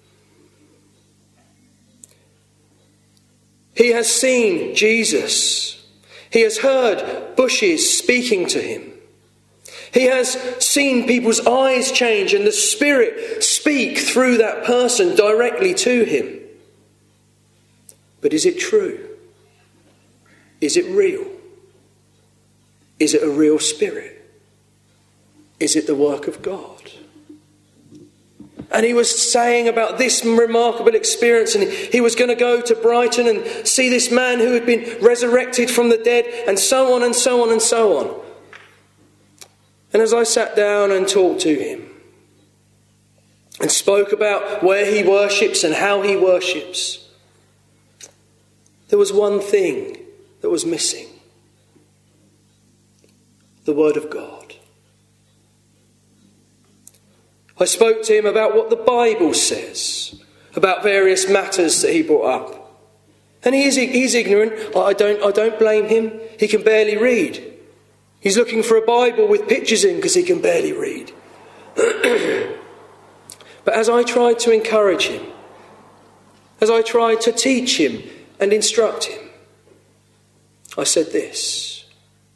He has seen Jesus. He has heard bushes speaking to him. He has seen people's eyes change and the Spirit speak through that person directly to him. But is it true? Is it real? Is it a real spirit? Is it the work of God? And he was saying about this remarkable experience, and he was going to go to Brighton and see this man who had been resurrected from the dead, and so on and so on and so on. And as I sat down and talked to him and spoke about where he worships and how he worships, there was one thing that was missing. The Word of God. I spoke to him about what the Bible says about various matters that he brought up. And he is, he's ignorant. I don't, I don't blame him. He can barely read. He's looking for a Bible with pictures in because he can barely read. But as I tried to encourage him, as I tried to teach him and instruct him, I said this.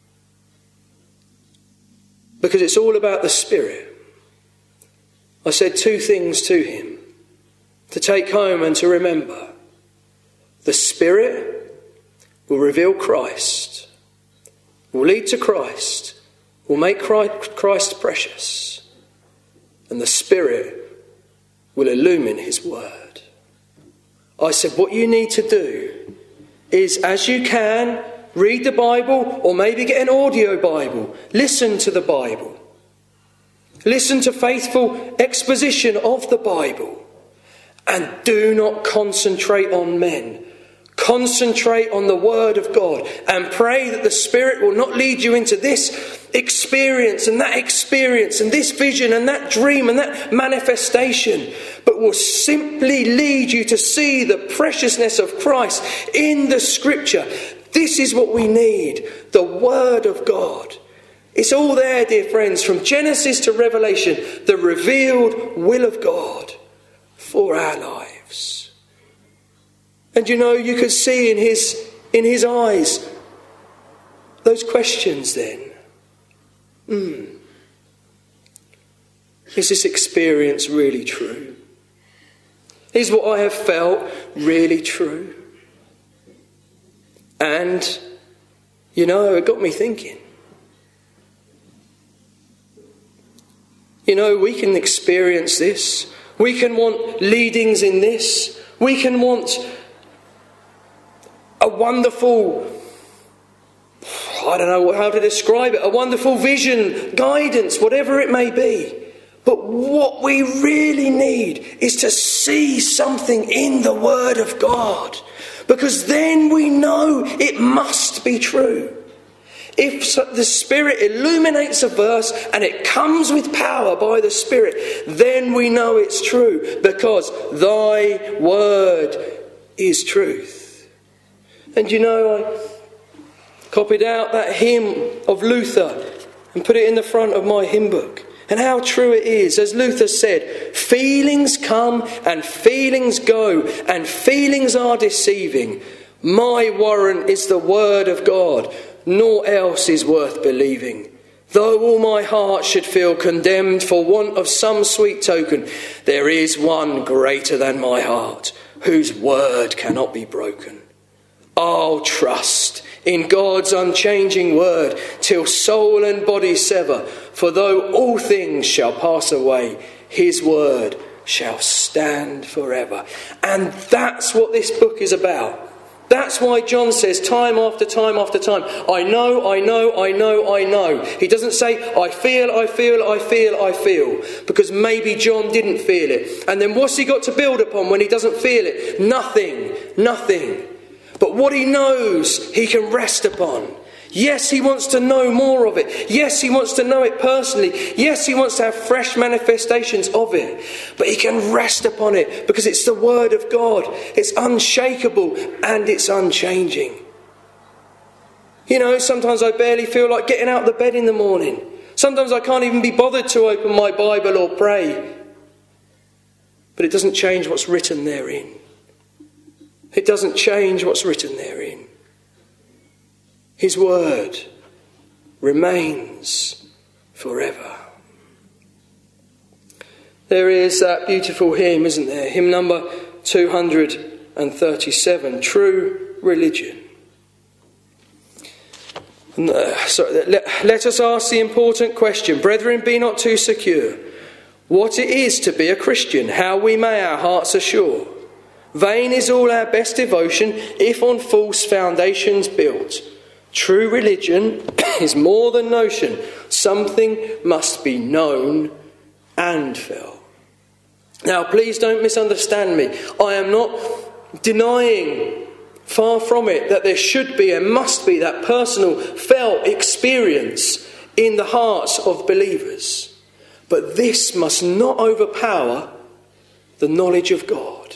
Because it's all about the Spirit. I said two things to him to take home and to remember. The Spirit will reveal Christ, will lead to Christ, will make Christ precious, and the Spirit will illumine his word. I said, what you need to do is, as you can, read the Bible, or maybe get an audio Bible. Listen to the Bible. Listen to faithful exposition of the Bible. And do not concentrate on men. Concentrate on the Word of God and pray that the Spirit will not lead you into this experience and that experience and this vision and that dream and that manifestation, but will simply lead you to see the preciousness of Christ in the Scripture. This is what we need, the Word of God. It's all there, dear friends, from Genesis to Revelation, the revealed will of God for our lives. And you know, you could see in his in his eyes those questions then. Hmm. Is this experience really true? Is what I have felt really true? And, you know, it got me thinking. You know, we can experience this. We can want leadings in this. We can want a wonderful, I don't know how to describe it, a wonderful vision, guidance, whatever it may be. But what we really need is to see something in the Word of God. Because then we know it must be true. If the Spirit illuminates a verse and it comes with power by the Spirit, then we know it's true, because thy word is truth. And you know, I copied out that hymn of Luther and put it in the front of my hymn book. And how true it is. As Luther said, feelings come and feelings go, and feelings are deceiving. My warrant is the word of God, nor else is worth believing. Though all my heart should feel condemned for want of some sweet token, there is one greater than my heart, whose word cannot be broken. I'll trust in God's unchanging word till soul and body sever. For though all things shall pass away, his word shall stand forever. And that's what this book is about. That's why John says time after time after time, I know, I know, I know, I know. He doesn't say, I feel, I feel, I feel, I feel. Because maybe John didn't feel it. And then what's he got to build upon when he doesn't feel it? Nothing, nothing. But what he knows, he can rest upon. Yes, he wants to know more of it. Yes, he wants to know it personally. Yes, he wants to have fresh manifestations of it. But he can rest upon it because it's the word of God. It's unshakable and it's unchanging. You know, sometimes I barely feel like getting out of the bed in the morning. Sometimes I can't even be bothered to open my Bible or pray. But it doesn't change what's written therein. It doesn't change what's written therein. His word remains forever. There is that beautiful hymn, isn't there? Hymn number two hundred thirty-seven, True Religion. Uh, so let, let us ask the important question. Brethren, be not too secure. What it is to be a Christian, how we may our hearts assure. Vain is all our best devotion if on false foundations built. True religion is more than notion. Something must be known and felt. Now, please don't misunderstand me. I am not denying, far from it, that there should be and must be that personal felt experience in the hearts of believers. But this must not overpower the knowledge of God.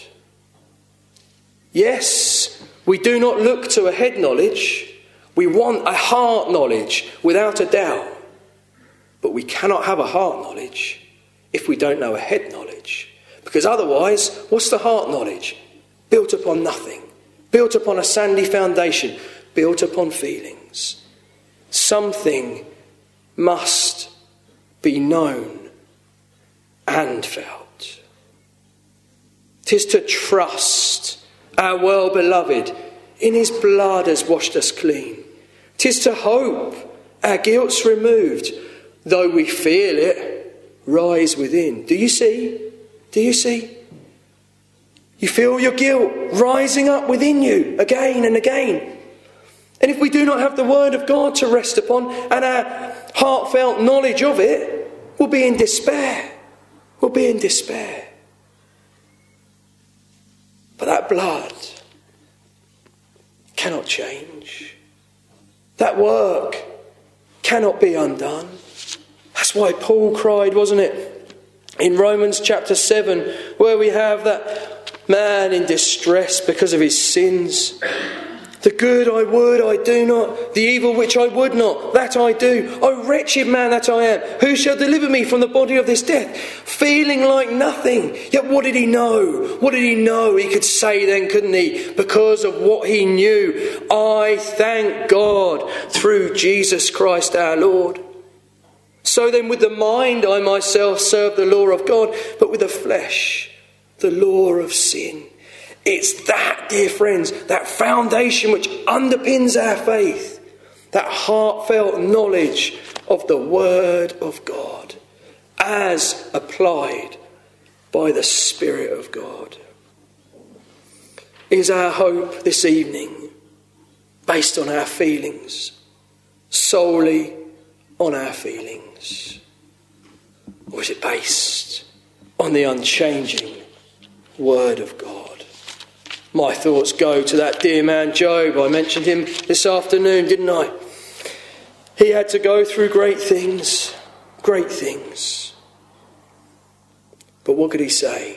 Yes, we do not look to a head knowledge. We want a heart knowledge, without a doubt. But we cannot have a heart knowledge if we don't know a head knowledge. Because otherwise, what's the heart knowledge? Built upon nothing. Built upon a sandy foundation. Built upon feelings. Something must be known and felt. 'Tis to trust our well-beloved in his blood has washed us clean. 'Tis to hope our guilt's removed, though we feel it rise within. Do you see? Do you see? You feel your guilt rising up within you again and again. And if we do not have the word of God to rest upon and our heartfelt knowledge of it, we'll be in despair. We'll be in despair. But that blood cannot change. That work cannot be undone. That's why Paul cried, wasn't it? In Romans chapter seven, where we have that man in distress because of his sins. The good I would, I do not. The evil which I would not, that I do. O wretched man that I am, who shall deliver me from the body of this death? Feeling like nothing. Yet what did he know? What did he know? He could say then, couldn't he? Because of what he knew. I thank God through Jesus Christ our Lord. So then with the mind I myself serve the law of God, but with the flesh, the law of sin. It's that, dear friends, that foundation which underpins our faith, that heartfelt knowledge of the Word of God as applied by the Spirit of God. Is our hope this evening based on our feelings, solely on our feelings? Or is it based on the unchanging Word of God? My thoughts go to that dear man Job. I mentioned him this afternoon, didn't I? He had to go through great things, great things. But what could he say?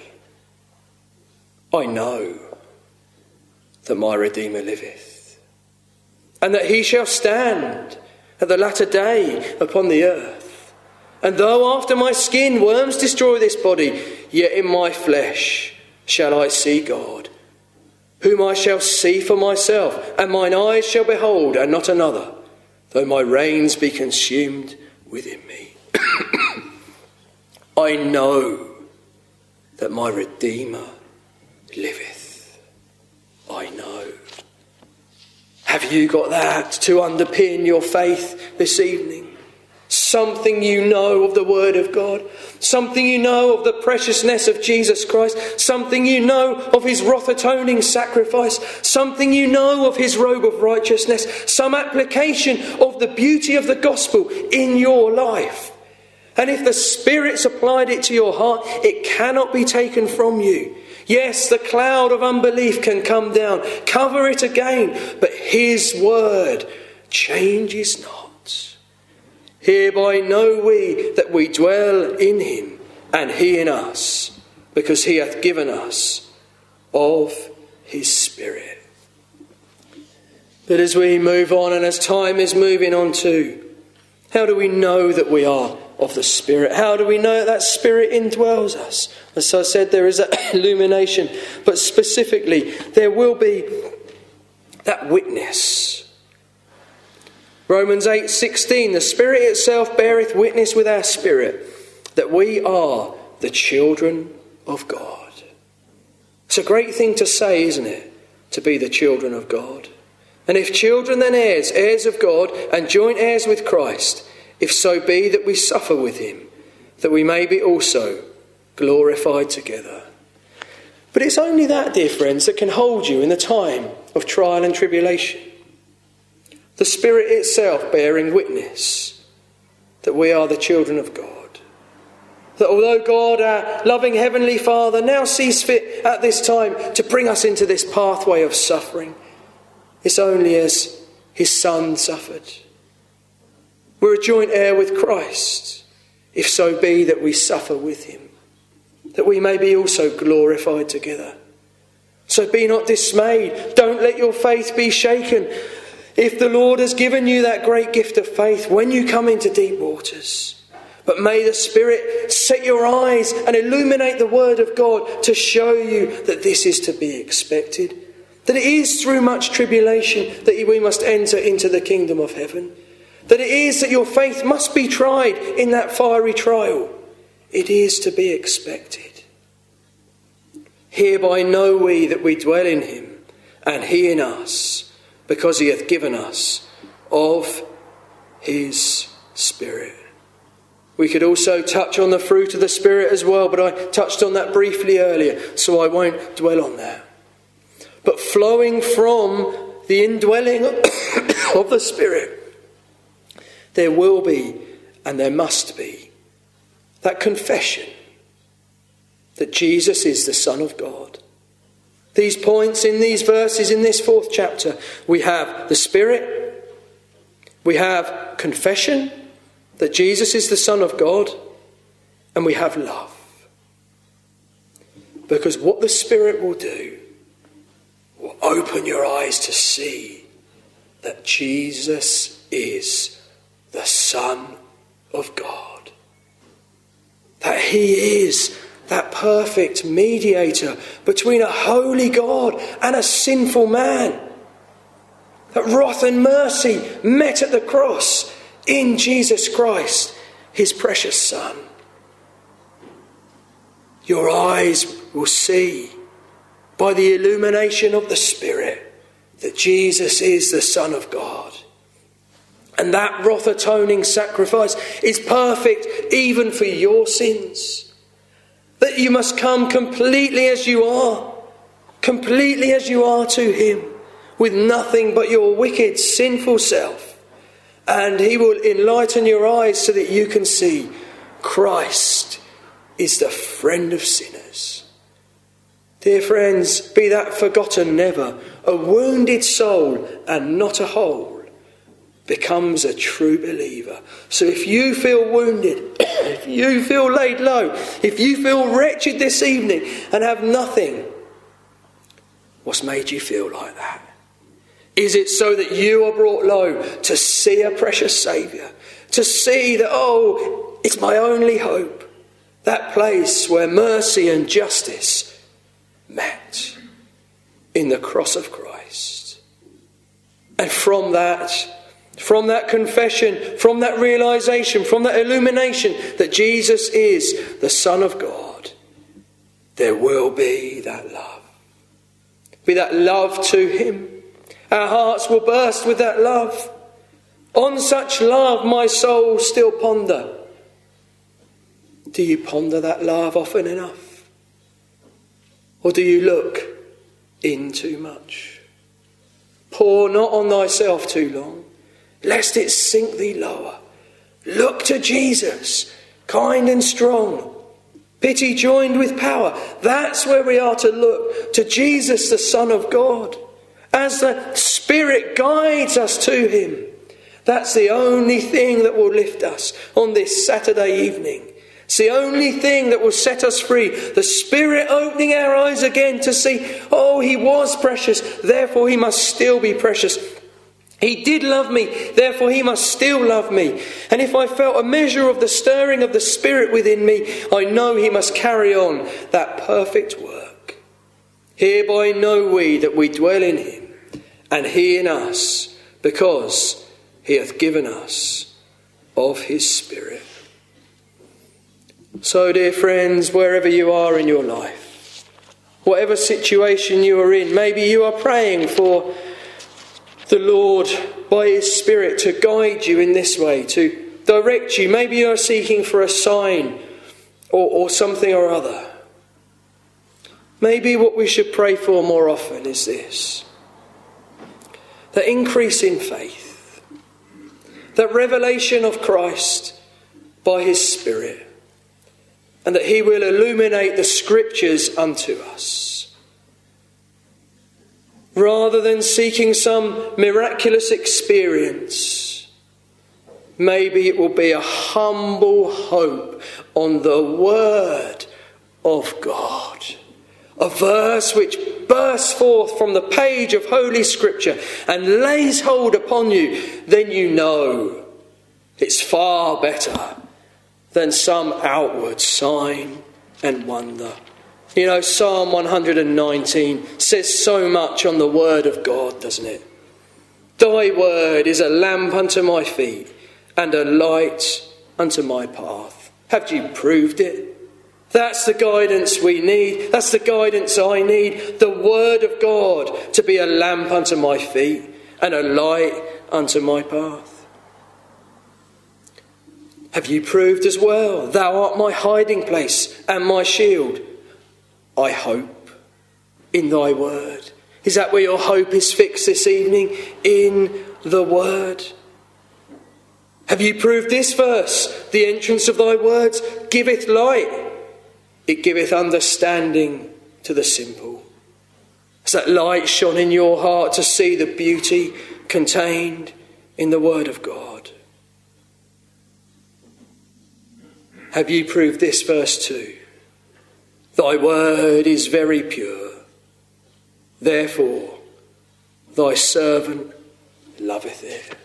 I know that my Redeemer liveth, and that he shall stand at the latter day upon the earth. And though after my skin worms destroy this body, yet in my flesh shall I see God, whom I shall see for myself, and mine eyes shall behold, and not another, though my reins be consumed within me. I know that my Redeemer liveth. I know. Have you got that to underpin your faith this evening? Something you know of the Word of God. Something you know of the preciousness of Jesus Christ. Something you know of his wrath atoning sacrifice. Something you know of his robe of righteousness. Some application of the beauty of the gospel in your life. And if the Spirit's applied it to your heart, it cannot be taken from you. Yes, the cloud of unbelief can come down, cover it again, but his word changes not. Hereby know we that we dwell in him, and he in us, because he hath given us of his Spirit. But as we move on, and as time is moving on too, how do we know that we are of the Spirit? How do we know that that Spirit indwells us? As I said, there is that illumination, but specifically there will be that witness. Romans eight sixteen, the Spirit itself beareth witness with our spirit that we are the children of God. It's a great thing to say, isn't it? To be the children of God. And if children, then heirs, heirs of God, and joint heirs with Christ, if so be that we suffer with him, that we may be also glorified together. But it's only that, dear friends, that can hold you in the time of trial and tribulation. The Spirit itself bearing witness that we are the children of God. That although God, our loving Heavenly Father, now sees fit at this time to bring us into this pathway of suffering, it's only as his Son suffered. We're a joint heir with Christ, if so be that we suffer with him, that we may be also glorified together. So be not dismayed. Don't let your faith be shaken. If the Lord has given you that great gift of faith when you come into deep waters, but may the Spirit set your eyes and illuminate the Word of God to show you that this is to be expected. That it is through much tribulation that we must enter into the kingdom of heaven. That it is that your faith must be tried in that fiery trial. It is to be expected. Hereby know we that we dwell in him, and he in us, because he hath given us of his Spirit. We could also touch on the fruit of the Spirit as well, but I touched on that briefly earlier, so I won't dwell on that. But flowing from the indwelling of the Spirit, there will be and there must be that confession that Jesus is the Son of God. These points in these verses in this fourth chapter, we have the Spirit, we have confession that Jesus is the Son of God, and we have love. Because what the Spirit will do will open your eyes to see that Jesus is the Son of God. That he is that perfect mediator between a holy God and a sinful man. That wrath and mercy met at the cross in Jesus Christ, his precious Son. Your eyes will see by the illumination of the Spirit that Jesus is the Son of God. And that wrath atoning sacrifice is perfect even for your sins. That you must come completely as you are, completely as you are to him, with nothing but your wicked, sinful self. And he will enlighten your eyes so that you can see Christ is the friend of sinners. Dear friends, be that forgotten never. A wounded soul and not a whole becomes a true believer. So if you feel wounded, if you feel laid low, if you feel wretched this evening and have nothing, what's made you feel like that? Is it so that you are brought low to see a precious Saviour? To see that, oh, it's my only hope. That place where mercy and justice met in the cross of Christ. And from that, from that confession, from that realisation, from that illumination that Jesus is the Son of God, there will be that love. Be that love to him. Our hearts will burst with that love. On such love my soul still ponder. Do you ponder that love often enough? Or do you look in too much? Pour not on thyself too long, lest it sink thee lower. Look to Jesus, kind and strong, pity joined with power. That's where we are to look, to Jesus the Son of God. As the Spirit guides us to him, That's the only thing that will lift us on this Saturday evening. It's the only thing that will set us free. The Spirit opening our eyes again to see, oh, he was precious, therefore he must still be precious. He did love me, therefore he must still love me. And if I felt a measure of the stirring of the Spirit within me, I know he must carry on that perfect work. Hereby know we that we dwell in him, and he in us, because he hath given us of his Spirit. So, dear friends, wherever you are in your life, whatever situation you are in, maybe you are praying for the Lord by his Spirit to guide you in this way, to direct you. Maybe you are seeking for a sign or, or something or other. Maybe what we should pray for more often is this: the increase in faith, that revelation of Christ by his Spirit, and that he will illuminate the Scriptures unto us. Rather than seeking some miraculous experience, maybe it will be a humble hope on the Word of God. A verse which bursts forth from the page of Holy Scripture and lays hold upon you, then you know it's far better than some outward sign and wonder. You know, Psalm one nineteen says so much on the Word of God, doesn't it? Thy word is a lamp unto my feet and a light unto my path. Have you proved it? That's the guidance we need. That's the guidance I need. The Word of God to be a lamp unto my feet and a light unto my path. Have you proved as well? Thou art my hiding place and my shield. I hope in thy word. Is that where your hope is fixed this evening? In the word. Have you proved this verse? The entrance of thy words giveth light. It giveth understanding to the simple. Has that light shone in your heart to see the beauty contained in the word of God? Have you proved this verse too? Thy word is very pure. Therefore, thy servant loveth it.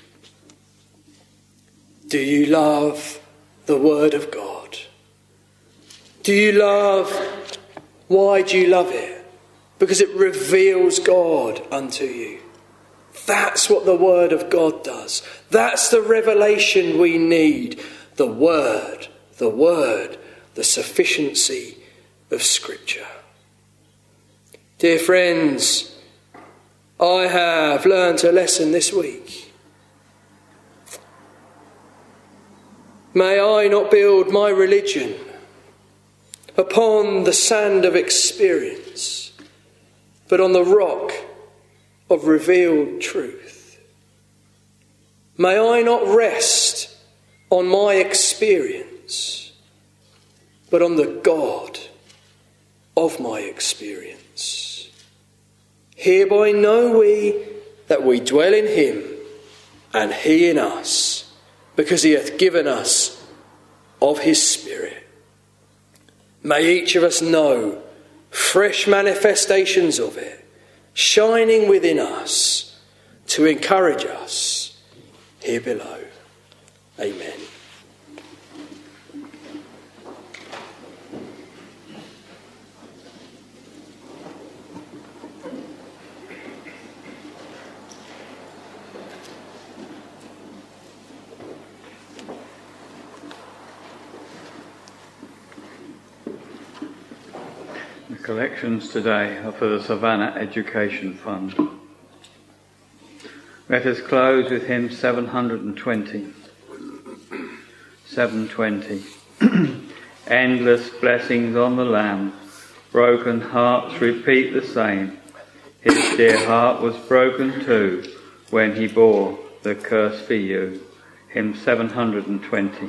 Do you love the word of God? Do you love, why do you love it? Because it reveals God unto you. That's what the word of God does. That's the revelation we need. The word, the word, the sufficiency of Scripture. Dear friends, I have learnt a lesson this week. May I not build my religion upon the sand of experience, but on the rock of revealed truth. May I not rest on my experience, but on the God of my experience. Hereby know we that we dwell in him and he in us, because he hath given us of his Spirit. May each of us know fresh manifestations of it, shining within us to encourage us here below. Amen. Collections today are for the Savannah Education Fund. Let us close with hymn seven hundred twenty. seven twenty. Endless blessings on the Lamb, broken hearts repeat the same. His dear heart was broken too when he bore the curse for you. Hymn seven hundred twenty.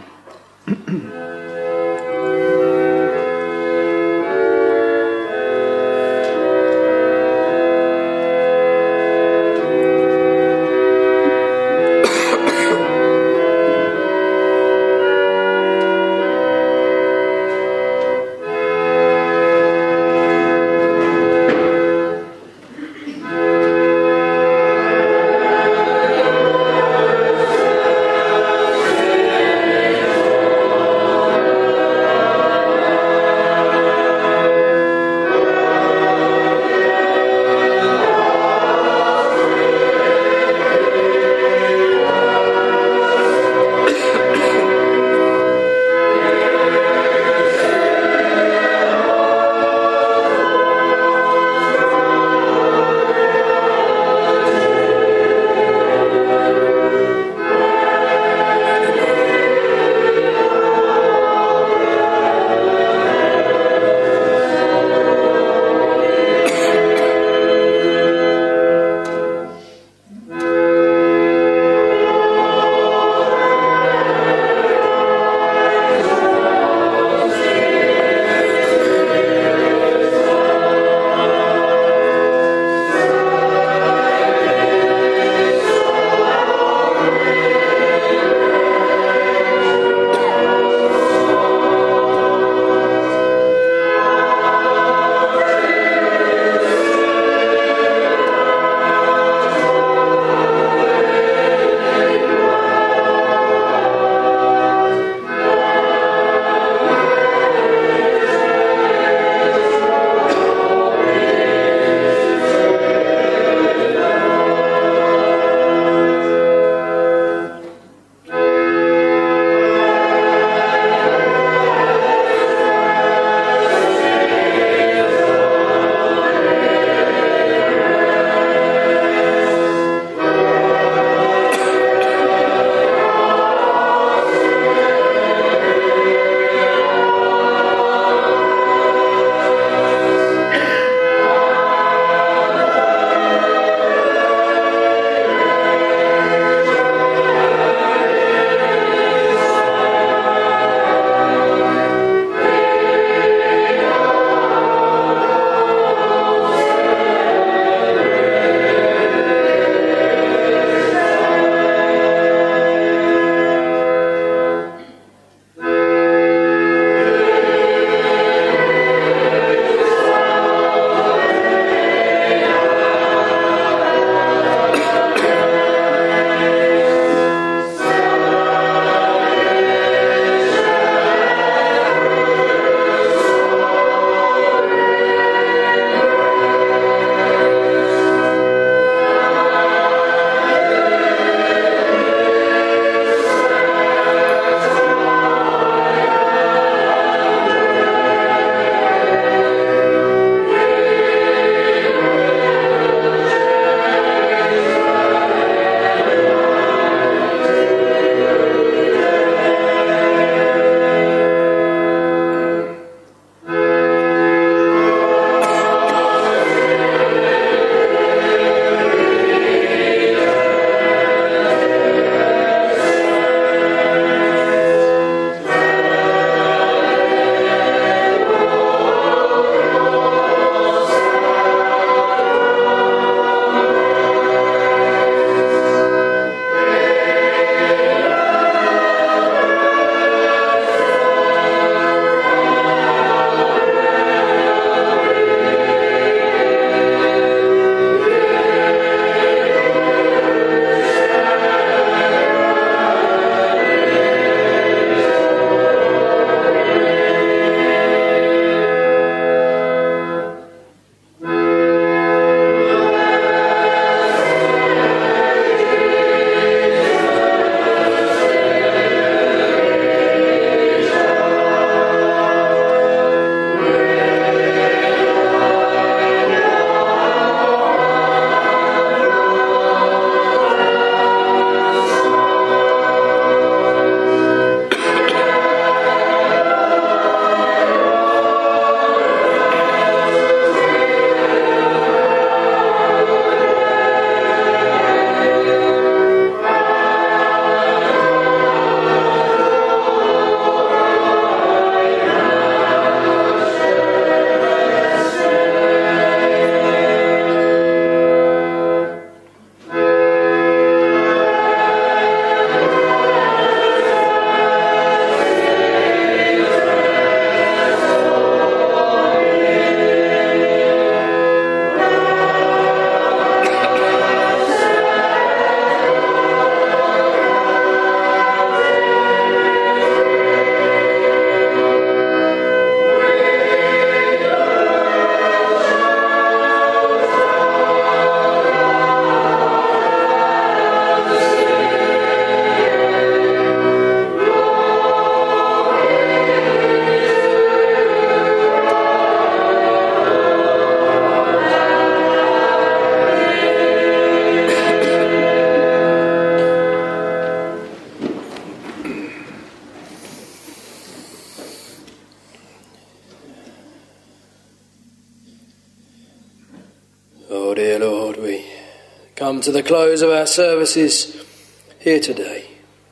Oh dear Lord, we come to the close of our services here today.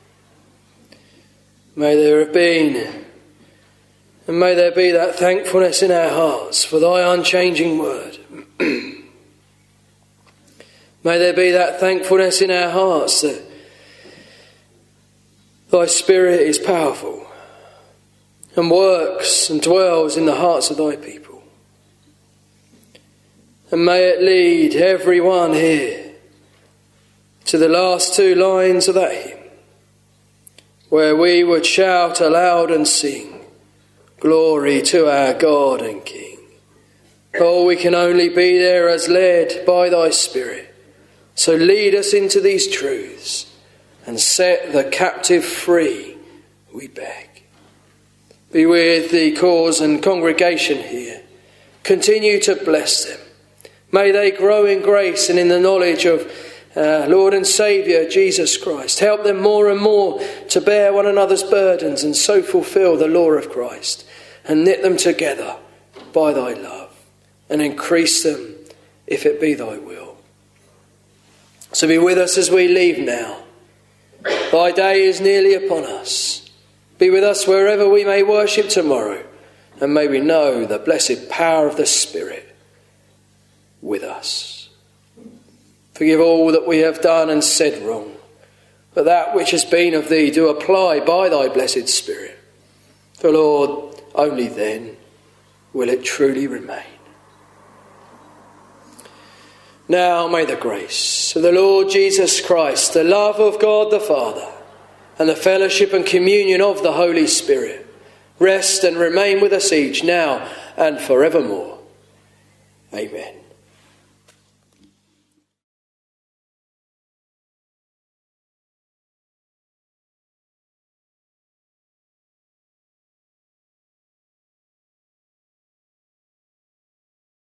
May there have been, and may there be that thankfulness in our hearts for thy unchanging word. May there be that thankfulness in our hearts that thy Spirit is powerful and works and dwells in the hearts of thy people. And may it lead everyone here to the last two lines of that hymn, where we would shout aloud and sing, glory to our God and King. Oh, we can only be there as led by thy Spirit. So lead us into these truths and set the captive free, we beg. Be with the cause and congregation here. Continue to bless them. May they grow in grace and in the knowledge of uh, Lord and Saviour Jesus Christ. Help them more and more to bear one another's burdens and so fulfil the law of Christ. And knit them together by thy love and increase them if it be thy will. So be with us as we leave now. Thy day is nearly upon us. Be with us wherever we may worship tomorrow, and may we know the blessed power of the Spirit with us. Forgive all that we have done and said wrong, but that which has been of thee do apply by thy blessed Spirit. For Lord, only then will it truly remain. Now may the grace of the Lord Jesus Christ, the love of God the Father, and the fellowship and communion of the Holy Spirit rest and remain with us each now and forevermore. Amen.